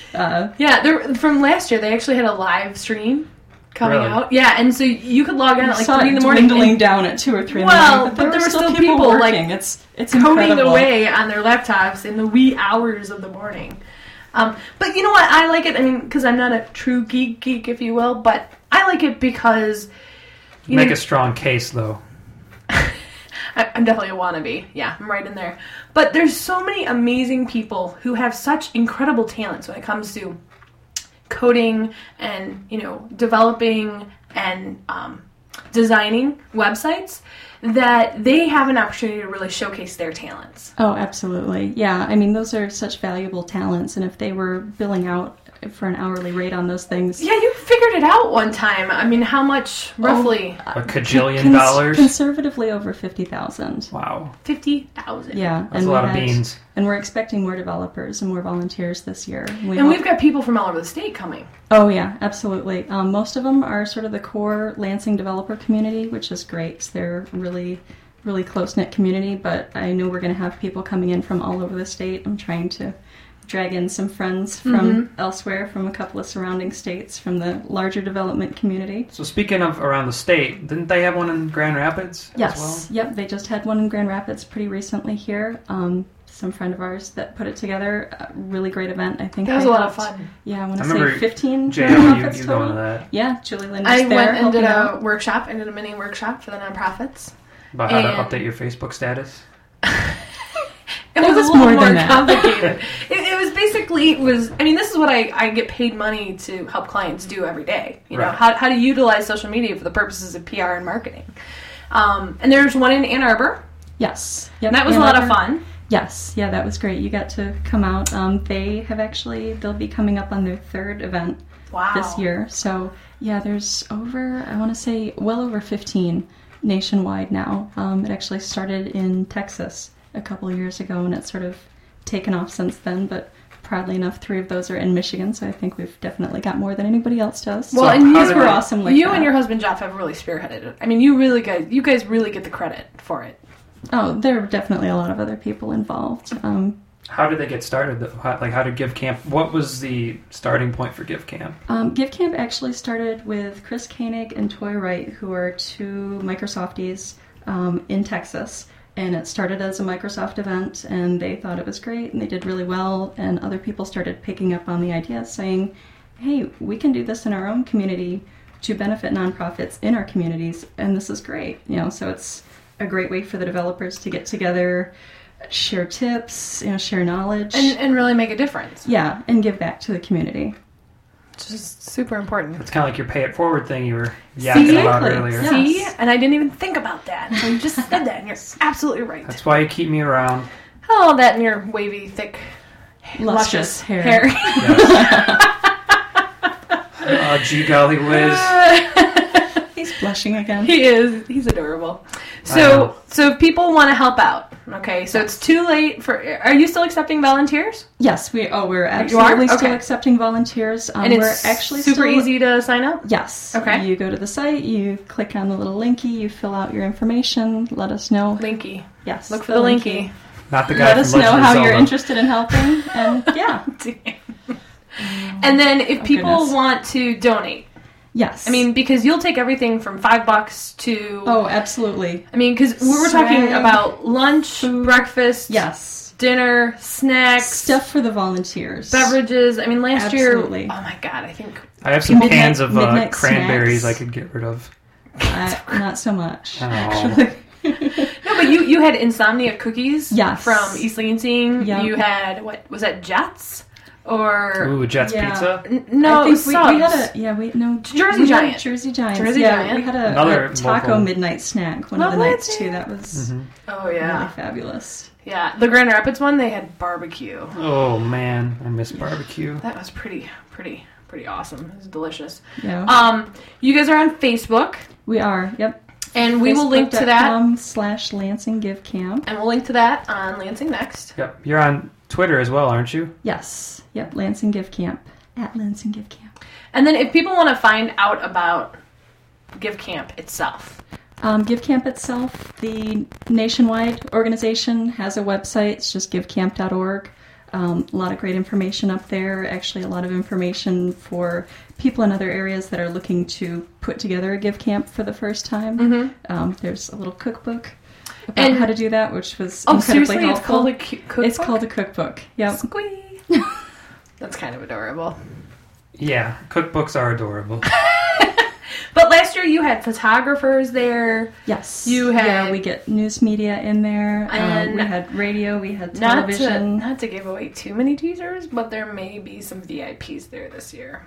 From last year they actually had a live stream coming out. Yeah, and so you could log in at 3 in the morning. Dwindling down at 2 or 3 in the morning. But there were still people working. It's coding incredible. away on their laptops in the wee hours of the morning. But you know what? I like it. I mean, because I'm not a true geek, if you will, but I like it because make a strong case, though. I'm definitely a wannabe. Yeah, I'm right in there. But there's so many amazing people who have such incredible talents when it comes to coding and developing and designing websites, that they have an opportunity to really showcase their talents. Oh, absolutely. Yeah, I mean, those are such valuable talents, and if they were billing out for an hourly rate on those things... Yeah, you figured it out one time. I mean, how much, roughly? A cajillion dollars? Conservatively over $50,000. Wow. $50,000. Yeah. That's a lot of beans. And we're expecting more developers and more volunteers this year. We've got people from all over the state coming. Oh, yeah, absolutely. Most of them are sort of the core Lansing developer community, which is great. They're really, really close-knit community, but I know we're going to have people coming in from all over the state. I'm trying to drag in some friends from elsewhere, from a couple of surrounding states, from the larger development community. So speaking of around the state, didn't they have one in Grand Rapids as well? Yep, they just had one in Grand Rapids pretty recently here. Some friend of ours that put it together. A really great event. I think that was a lot of fun. Yeah, I want to say 15 nonprofits total. Going to that. Yeah, Julie Lynn was I there. went and did a workshop. I did a mini workshop for the nonprofits. About how to update your Facebook status? It was a little more complicated. It was basically, I mean, this is what I get paid money to help clients do every day. You know, how to utilize social media for the purposes of PR and marketing. And there's one in Ann Arbor. Yes. Yep. And that was a lot of fun. Yes. Yeah, that was great. You got to come out. They'll be coming up on their 3rd event this year. So, yeah, there's I want to say, well over 15 nationwide now. It actually started in Texas a couple of years ago, and it's sort of taken off since then, but proudly enough, 3 of those are in Michigan, so I think we've definitely got more than anybody else does. Well, and you were awesome like you that. And your husband Jeff have really spearheaded it. I mean, you guys really get the credit for it. Oh, there are definitely a lot of other people involved. How did they get started? How did Give Camp? What was the starting point for Give Camp? Give Camp actually started with Chris Koenig and Toy Wright, who are 2 Microsofties in Texas. And it started as a Microsoft event, and they thought it was great, and they did really well. And other people started picking up on the idea, saying, "Hey, we can do this in our own community to benefit nonprofits in our communities, and this is great." So it's a great way for the developers to get together, share tips, share knowledge. And really make a difference. Yeah, and give back to the community. It's just super important. It's kind of like your pay it forward thing you were yakking about earlier. Yes. See? And I didn't even think about that. So you just said that, and you're absolutely right. That's why you keep me around. Oh, that and your wavy, thick, luscious hair. Oh, gee golly whiz. He's blushing again. He is. He's adorable. So if people want to help out, okay, so it's too late for... Are you still accepting volunteers? Yes, we're absolutely still accepting volunteers. And it's we're actually super easy to sign up? Yes. Okay. You go to the site, you click on the little linky, you fill out your information, let us know. Linky. Yes. Look for the linky. Not the guy Let us know how you're interested in helping, and yeah. And then if people want to donate... Yes. I mean, because you'll take everything from $5 to... Oh, absolutely. I mean, because we were talking about lunch, food, breakfast, dinner, snacks. Stuff for the volunteers. Beverages. I mean, last year... Oh, my God, I think... I have some cans of cranberries I could get rid of. Not so much, actually. No, but you had insomnia cookies from East Lansing. Yep. You had, what, was that Jets? Or Jets Pizza? No, I think we had a Jersey Giant. Jersey Giant. Jersey Giant. We had a taco midnight snack one of the nights too. That was really fabulous. Yeah, the Grand Rapids one, they had barbecue. Oh man, I miss barbecue. That was pretty awesome. It was delicious. Yeah. You guys are on Facebook. We are. Yep. And we will link to that. /Lansing Give Camp. And we'll link to that on Lansing Next. Yep. You're on Twitter as well, aren't you? Yes. Yep. Lansing Give Camp. @Lansing Give Camp. And then if people want to find out about Give Camp itself. Give Camp itself, the nationwide organization, has a website. It's just givecamp.org. A lot of great information up there. Actually, a lot of information for people in other areas that are looking to put together a Give Camp for the first time. Mm-hmm. There's a little cookbook about how to do that, which was incredibly helpful. It's called a cookbook? Yep. Squee. That's kind of adorable. Yeah, cookbooks are adorable. But last year you had photographers there. Yes. We get news media in there. And we had radio, we had television. Not to give away too many teasers, but there may be some VIPs there this year.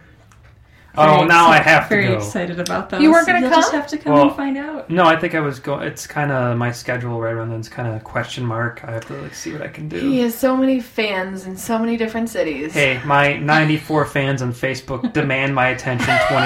Now I have to go. Very excited about those. You weren't going to come? You'll just have to come and find out. No, I think I was going. It's kind of my schedule right around then. It's kind of question mark. I have to see what I can do. He has so many fans in so many different cities. Hey, my 94 fans on Facebook demand my attention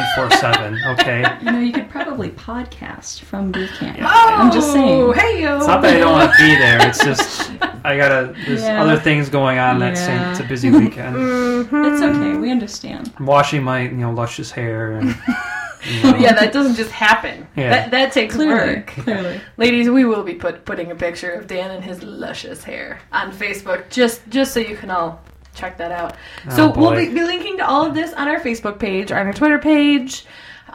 24/7. Okay. You could probably podcast from Give Camp. Oh, I'm just saying. Hey-o. It's not that I don't want to be there. It's just there's other things going on that same. It's a busy weekend. Mm-hmm. It's okay. We understand. I'm washing my luscious hair. And, yeah, that doesn't just happen. Yeah. That takes work. Clearly. Ladies, we will be putting a picture of Dan and his luscious hair on Facebook, just so you can all check that out. So we'll be linking to all of this on our Facebook page, on our Twitter page.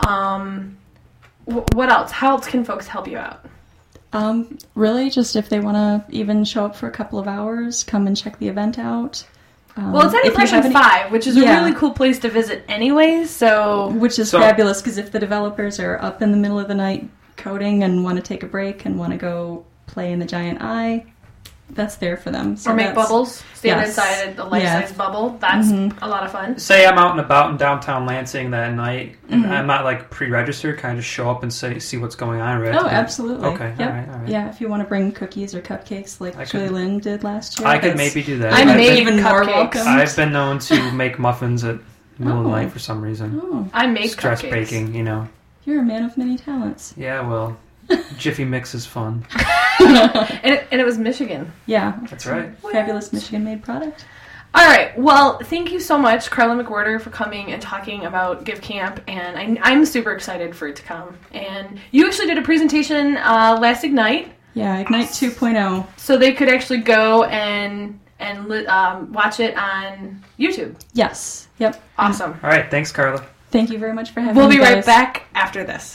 What else? How else can folks help you out? Really, just if they want to even show up for a couple of hours, come and check the event out. Well, it's at Impression 5, which is a really cool place to visit anyways, Which is fabulous, because if the developers are up in the middle of the night coding and want to take a break and want to go play in the giant eye, that's there for them. So or make bubbles. Stand inside a life-size bubble. That's a lot of fun. Say I'm out and about in downtown Lansing that night, and I'm not pre-registered. Can I just show up and see what's going on? Right? Absolutely. Okay. Yep. All right. Yeah, if you want to bring cookies or cupcakes like Julie Lynn did last year. I could maybe do that. I'm even more welcome. I've been known to make muffins at middle of the night for some reason. Oh. I make stress cupcakes. baking, You're a man of many talents. Yeah, well, Jiffy Mix is fun. and it was Michigan. Yeah. That's right. Fabulous Michigan-made product. All right. Well, thank you so much, Carla McWhorter, for coming and talking about Give Camp. And I'm super excited for it to come. And you actually did a presentation last Ignite. Yeah, Ignite 2.0. So they could actually go and watch it on YouTube. Yes. Yep. Awesome. All right. Thanks, Carla. Thank you very much for having me. We'll be right back after this.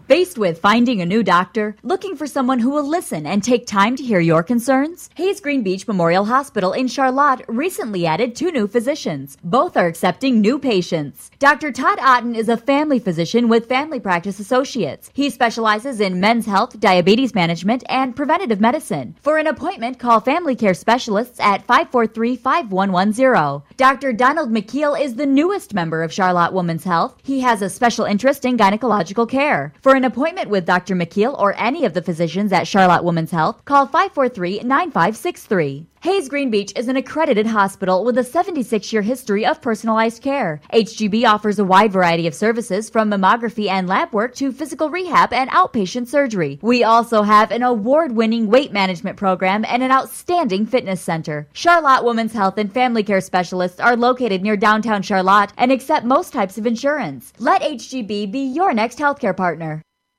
Faced with finding a new doctor, looking for someone who will listen and take time to hear your concerns? Hayes Green Beach Memorial Hospital in Charlotte recently added 2 new physicians. Both are accepting new patients. Dr. Todd Otten is a family physician with Family Practice Associates. He specializes in men's health, diabetes management, and preventative medicine. For an appointment, call Family Care Specialists at 543-5110. Dr. Donald McKeel is the newest member of Charlotte Women's Health. He has a special interest in gynecological care. For an appointment with Dr. McKeel or any of the physicians at Charlotte Women's Health, call 543-9563. Hayes Green Beach is an accredited hospital with a 76-year history of personalized care. HGB offers a wide variety of services from mammography and lab work to physical rehab and outpatient surgery. We also have an award-winning weight management program and an outstanding fitness center. Charlotte Women's Health and Family Care Specialists are located near downtown Charlotte and accept most types of insurance. Let HGB be your next healthcare partner.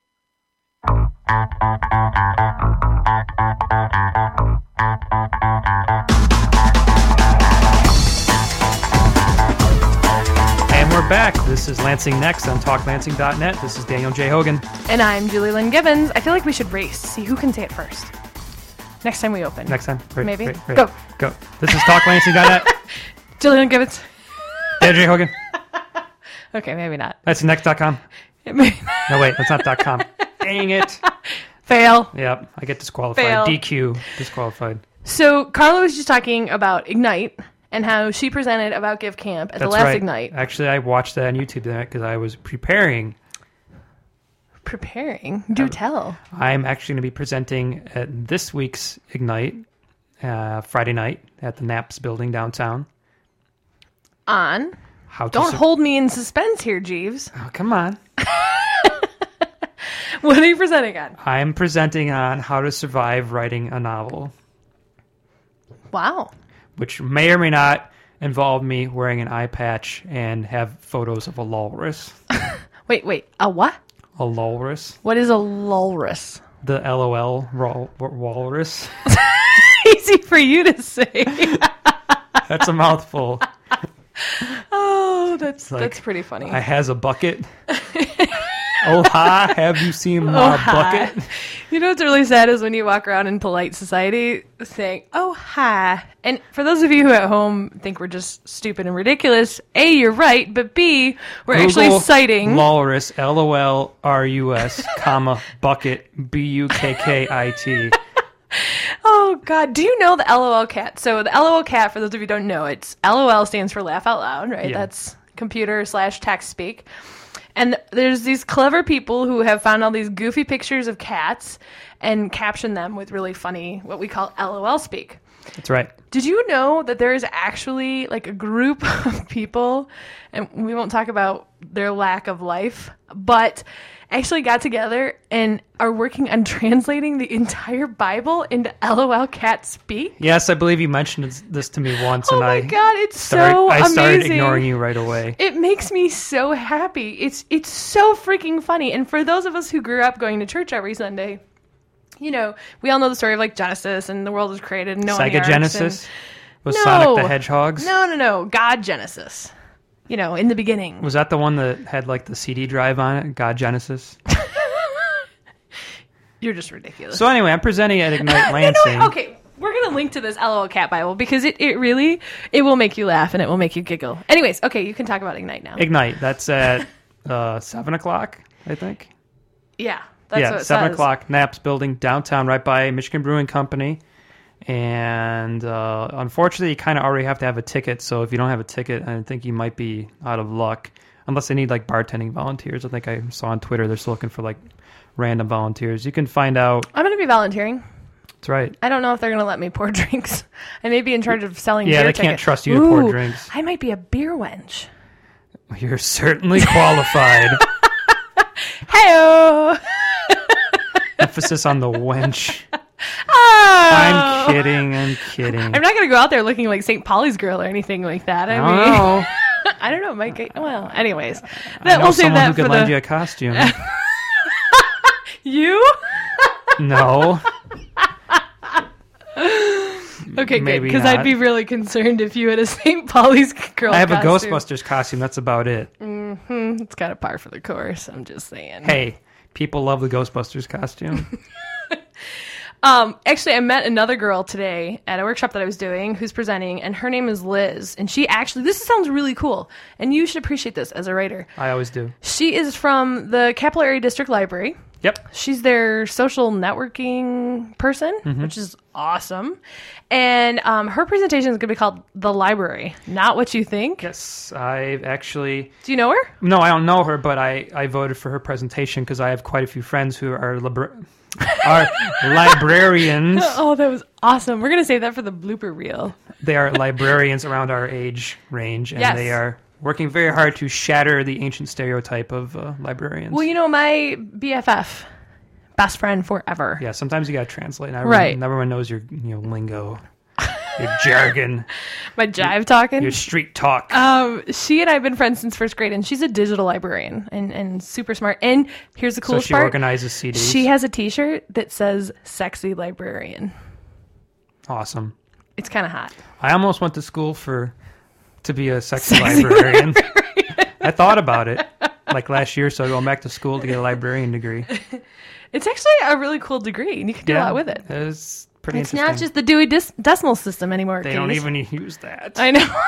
And we're back. This is Lansing Next on TalkLansing.net. This is Daniel J. Hogan. And I'm Julie Lynn Gibbons. I feel like we should race. See who can say it first. Next time we open. Next time. Right, maybe. Right. Go. This is TalkLansing.net. Julie Lynn Gibbons. Daniel J. Hogan. Okay, maybe not. That's next.com. No, wait. That's not .com. Dang it. Fail. Yep. I get disqualified. Fail. DQ. Disqualified. So Carla was just talking about Ignite and how she presented about Give Camp at the last right. Ignite. Actually, I watched that on YouTube tonight because I was preparing. Do tell. I'm actually going to be presenting at this week's Ignite Friday night at the Knapp's building downtown. On? Don't hold me in suspense here, Jeeves. Oh, come on. What are you presenting on? I'm presenting on how to survive writing a novel. Wow. Which may or may not involve me wearing an eye patch and have photos of a walrus. Wait. A what? A walrus. What is a walrus? The LOL walrus. Easy for you to say. That's a mouthful. Oh, that's pretty funny. I has a bucket. Oh, hi, have you seen my bucket? You know what's really sad is when you walk around in polite society saying, oh, hi. And for those of you who at home think we're just stupid and ridiculous, A, you're right, but B, we're Google actually citing... walrus, LOLRUS, comma, bucket, BUKKIT. Oh, God. Do you know the LOL cat? So the LOL cat, for those of you who don't know, it's LOL stands for laugh out loud, right? Yeah. That's computer/text speak. And there's these clever people who have found all these goofy pictures of cats and captioned them with really funny, what we call LOL speak. That's right. Did you know that there is actually like a group of people, and we won't talk about their lack of life, but actually got together and are working on translating the entire Bible into LOL cat speak? Yes, I believe you mentioned this to me once. Oh my God, it's so amazing. I started ignoring you right away. It makes me so happy. It's so freaking funny. And for those of us who grew up going to church every Sunday, you know, we all know the story of like Genesis and the world was created and Noah. Sega Genesis? Was Sonic the Hedgehog? No. God Genesis. You know, in the beginning. Was that the one that had like the CD drive on it? God Genesis? You're just ridiculous. So anyway, I'm presenting at Ignite Lansing. Okay, we're going to link to this LOL Cat Bible because it really will make you laugh and it will make you giggle. Anyways, okay, you can talk about Ignite now. Ignite, that's at 7 o'clock, I think. Yeah, that's what it 7 says. o'clock, Knapp's building downtown right by Michigan Brewing Company. And unfortunately, you kind of already have to have a ticket. So if you don't have a ticket, I think you might be out of luck. Unless they need like bartending volunteers. I think I saw on Twitter they're still looking for like random volunteers. You can find out. I'm going to be volunteering. That's right. I don't know if they're going to let me pour drinks. I may be in charge of selling beer they tickets. can't trust you to pour drinks. I might be a beer wench. You're certainly qualified. Hey-o! Emphasis on the wench. Oh. I'm kidding. I'm not going to go out there looking like St. Pauli's girl or anything like that. I mean, I don't know. It might get, well, anyways. I know someone who could lend you a costume. You? No. Okay, good. Because I'd be really concerned if you had a St. Pauli's girl I have costume. a Ghostbusters costume. That's about it. It's kind of par for the course. I'm just saying. Hey. People love the Ghostbusters costume. Actually, I met another girl today at a workshop that I was doing who's presenting, and her name is Liz. And she actually, this sounds really cool, and you should appreciate this as a writer. I always do. She is from the Capillary District Library. Yep. She's their social networking person, which is awesome. And her presentation is going to be called The Library, Not What You Think. Yes, I've actually... Do you know her? No, I don't know her, but I voted for her presentation because I have quite a few friends who are librarians. Oh, that was awesome. We're going to save that for the blooper reel. They are librarians around our age range, and they are working very hard to shatter the ancient stereotype of librarians. Well, you know, my BFF, best friend forever. Yeah, sometimes you got to translate. Everyone knows your lingo, your jargon. My jive talking. Your street talk. She and I have been friends since first grade, and she's a digital librarian and super smart. And here's the coolest part. So she organizes CDs. She has a t-shirt that says sexy librarian. Awesome. It's kind of hot. I almost went to school to be a sexy librarian. I thought about it like last year, so going back to school to get a librarian degree. It's actually a really cool degree, and you can do a lot with it. It's pretty It's interesting. not just the Dewey Decimal System anymore. They don't even use that. I know.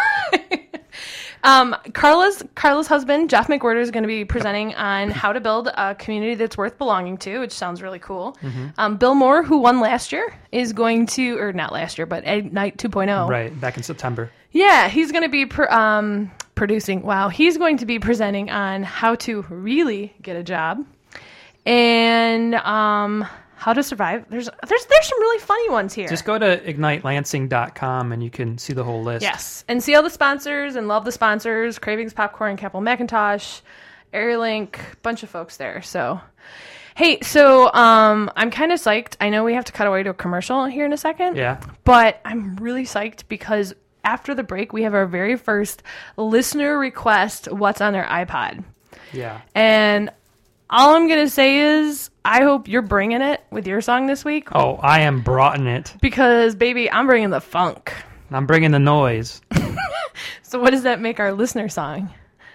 Carla's husband, Jeff McWhorter, is going to be presenting on how to build a community that's worth belonging to, which sounds really cool. Bill Moore, who won last year, is going to, or not last year, but Ignite 2.0. Right, back in September. Yeah, he's going to be producing. Wow, he's going to be presenting on how to really get a job and how to survive. There's some really funny ones here. Just go to ignitelansing.com and you can see the whole list. Yes, and see all the sponsors and love the sponsors. Cravings Popcorn, Capel Macintosh, AirLink, bunch of folks there. So, hey, I'm kind of psyched. I know we have to cut away to a commercial here in a second. Yeah. But I'm really psyched because after the break, we have our very first listener request, what's on their iPod. Yeah. And all I'm going to say is I hope you're bringing it with your song this week. Oh, I am broughting it. Because, baby, I'm bringing the funk. I'm bringing the noise. So what does that make our listener song?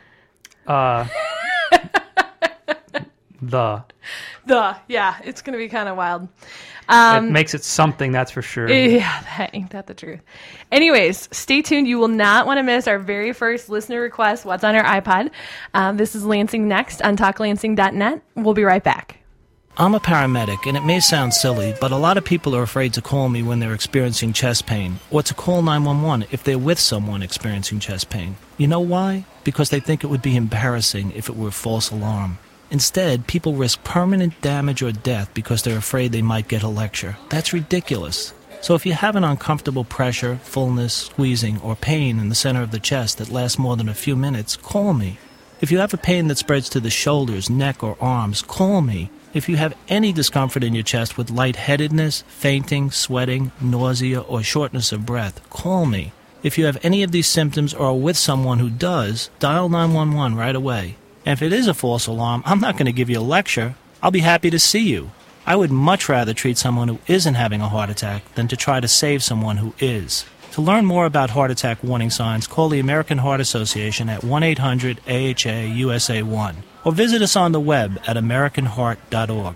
Yeah, it's going to be kind of wild. It makes it something, that's for sure. Yeah, ain't that the truth. Anyways, stay tuned. You will not want to miss our very first listener request, What's on Our iPod. This is Lansing Next on talklansing.net. We'll be right back. I'm a paramedic, and it may sound silly, but a lot of people are afraid to call me when they're experiencing chest pain, or to call 911 if they're with someone experiencing chest pain. You know why? Because they think it would be embarrassing if it were a false alarm. Instead, people risk permanent damage or death because they're afraid they might get a lecture. That's ridiculous. So if you have an uncomfortable pressure, fullness, squeezing, or pain in the center of the chest that lasts more than a few minutes, call me. If you have a pain that spreads to the shoulders, neck, or arms, call me. If you have any discomfort in your chest with lightheadedness, fainting, sweating, nausea, or shortness of breath, call me. If you have any of these symptoms or are with someone who does, dial 911 right away. And if it is a false alarm, I'm not going to give you a lecture. I'll be happy to see you. I would much rather treat someone who isn't having a heart attack than to try to save someone who is. To learn more about heart attack warning signs, call the American Heart Association at 1-800-AHA-USA1 or visit us on the web at americanheart.org.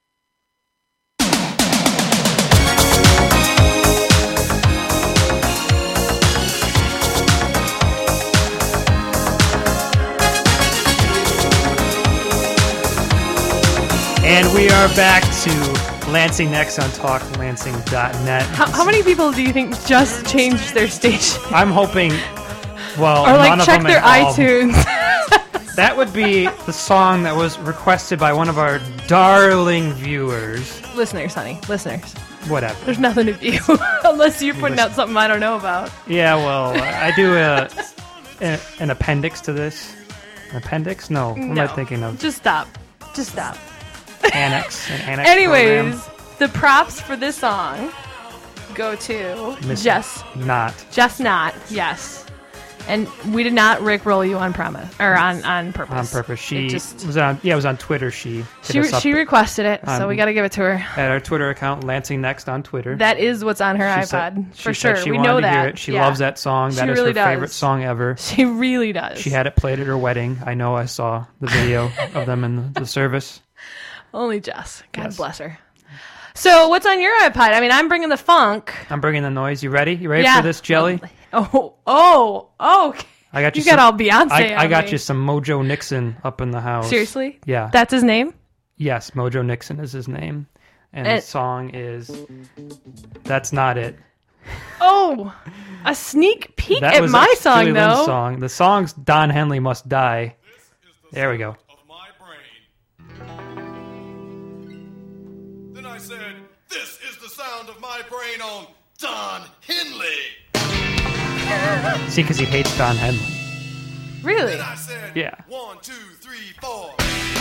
And we are back to Lansing Next on talklansing.net. How many people do you think just changed their station? I'm hoping, well, or none of check them their iTunes. That would be the song that was requested by one of our darling viewers. Listeners, honey. Listeners. Whatever. There's nothing to view unless you're putting out something I don't know about. Yeah, well, I do an appendix to this. An appendix? No. What am I thinking of? Just stop. Just stop. Annex. Anyways, program. The props for this song go to Jess Knott. Jess Knott, yes. And we did not rickroll you on purpose. On purpose. She was on Twitter. She requested it, so we got to give it to her. At our Twitter account, Lansing Next on Twitter. That is what's on her iPod for sure. She we wanted know to that. Hear it. She loves that song. That is really her favorite song ever. She really does. She had it played at her wedding. I know. I saw the video of them in the service. Only Jess. God bless her. So what's on your iPod? I mean, I'm bringing the funk. I'm bringing the noise. You ready? You ready for this, Jelly? Oh. Okay. I got you. Got all Beyonce. I got you some Mojo Nixon up in the house. Seriously? Yeah. That's his name? Yes, Mojo Nixon is his name. And the song is That's Not It. Oh, a sneak peek at my song, though. Song. The song's Don Henley Must Die. There we go. Then I said, this is the sound of my brain on Don Henley. See, because he hates Don Henley. Really? Then I said, yeah. 1, 2, 3, 4.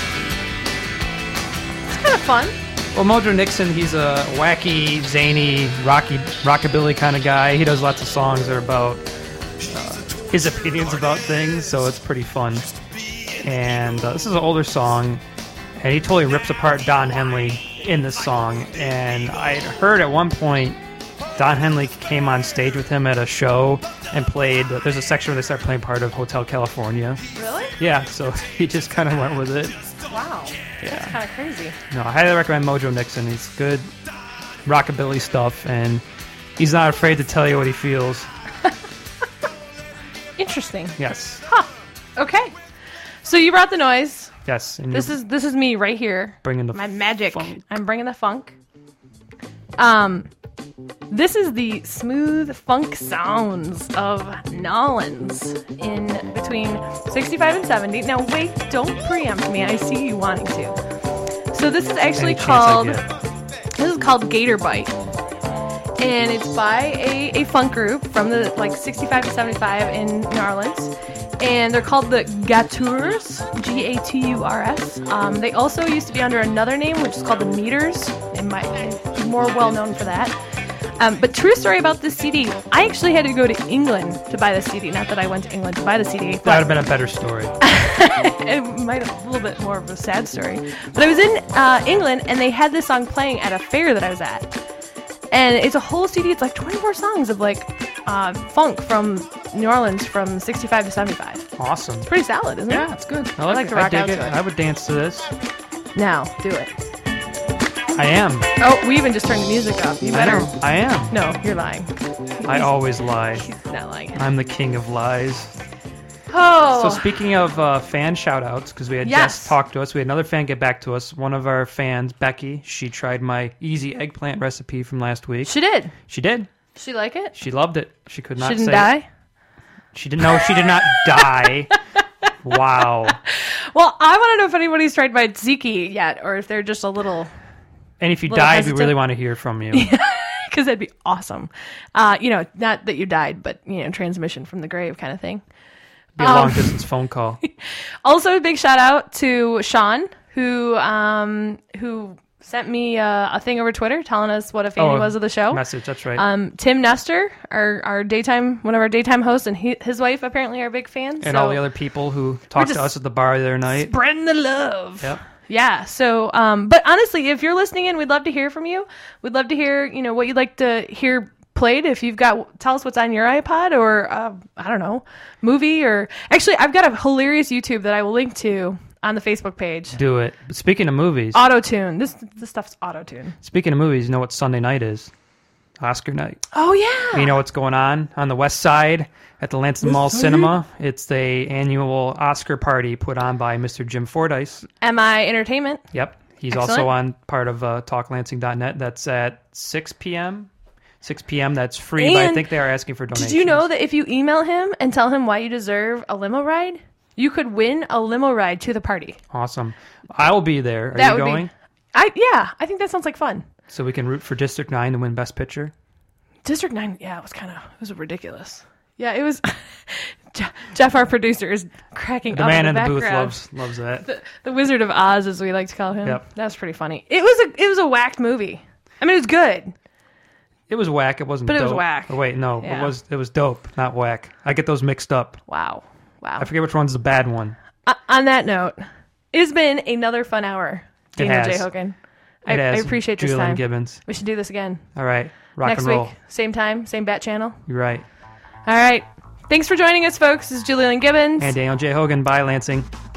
It's kind of fun. Well, Mojo Nixon, he's a wacky, zany, rockabilly kind of guy. He does lots of songs that are about his opinions about things, so it's pretty fun. And this is an older song, and he totally rips apart Don Henley in this song. And I heard at one point Don Henley came on stage with him at a show and played. There's a section where they start playing part of Hotel California. Really? Yeah, so he just kind of went with it. Wow. Yeah. That's kind of crazy. No, I highly recommend Mojo Nixon. He's good rockabilly stuff, and he's not afraid to tell you what he feels. Interesting. Yes. Huh. Okay. So you brought the noise. Yes. And this is me right here. Bringing the my magic. Funk. I'm bringing the funk. This is the smooth funk sounds of Nolans in between 65 and 70. Now wait, don't preempt me. I see you wanting to. So this is actually called Gator Bite. And it's by a funk group from the 65 to 75 in New Orleans. And they're called the Gaturs, Gaturs. They also used to be under another name, which is called the Meters. They might be more well known for that. But true story about this CD, I actually had to go to England to buy the CD. Not that I went to England to buy the CD. That would have been a better story. It might have a little bit more of a sad story. But I was in England, and they had this song playing at a fair that I was at. And it's a whole CD. It's 24 songs of funk from New Orleans from 65 to 75. Awesome. It's pretty solid, isn't it? Yeah, it's good. I like to rock out to it. I would dance to this. Now, do it. I am. Oh, we even just turned the music up. You better. I am. No, you're lying. I always lie. He's not lying. I'm the king of lies. Oh. So speaking of fan shout-outs, because we had Jess talk to us, we had another fan get back to us. One of our fans, Becky, she tried my easy eggplant recipe from last week. She did? She did. She like it? She loved it. She could not say She didn't die? She didn't know. She did not die. Wow. Well, I want to know if anybody's tried my tzatziki yet, or if they're just a little... And if you died, we really want to hear from you. Because that'd be awesome. Not that you died, but, transmission from the grave kind of thing. Be a long-distance phone call. Also, a big shout-out to Sean, who sent me a thing over Twitter telling us what a fan he was of the show. Message, that's right. Tim Nestor, our daytime, one of our daytime hosts, and his wife apparently are big fans. And all the other people who talked to us at the bar the other night. Spreading the love. Yep. Yeah, so, but honestly, if you're listening in, we'd love to hear from you. We'd love to hear, what you'd like to hear played. If you've tell us what's on your iPod or, I don't know, movie or... Actually, I've got a hilarious YouTube that I will link to on the Facebook page. Do it. But speaking of movies... Auto-tune. This stuff's auto-tune. Speaking of movies, you know what Sunday night is? Oscar night. Oh, yeah. You know what's going on the West Side at the Lansing Mall Cinema? It's the annual Oscar party put on by Mr. Jim Fordyce. MI Entertainment. Yep. He's Excellent. also on part of TalkLansing.net. That's at 6 p.m. 6 p.m. That's free, but I think they are asking for donations. Did you know that if you email him and tell him why you deserve a limo ride, you could win a limo ride to the party? Awesome. I will be there. Are you going? I think that sounds like fun. So we can root for District 9 to win Best Picture? District 9, yeah, it was ridiculous. Yeah, it was... Jeff, our producer, is cracking up in the background. The man in the booth loves that. The Wizard of Oz, as we like to call him. Yep. That's pretty funny. It was a whack movie. I mean, it was good. It was whack. It wasn't dope. But it was whack. Oh, wait, no. Yeah. It was dope, not whack. I get those mixed up. Wow. I forget which one's the bad one. On that note, it has been another fun hour. Daniel J. Hogan. I appreciate this Julian time. Gibbons. We should do this again. All right. Rock Next and roll. week, same time, same bat channel. You're right. All right. Thanks for joining us, folks. This is Julian Gibbons. And Daniel J. Hogan. Bye, Lansing.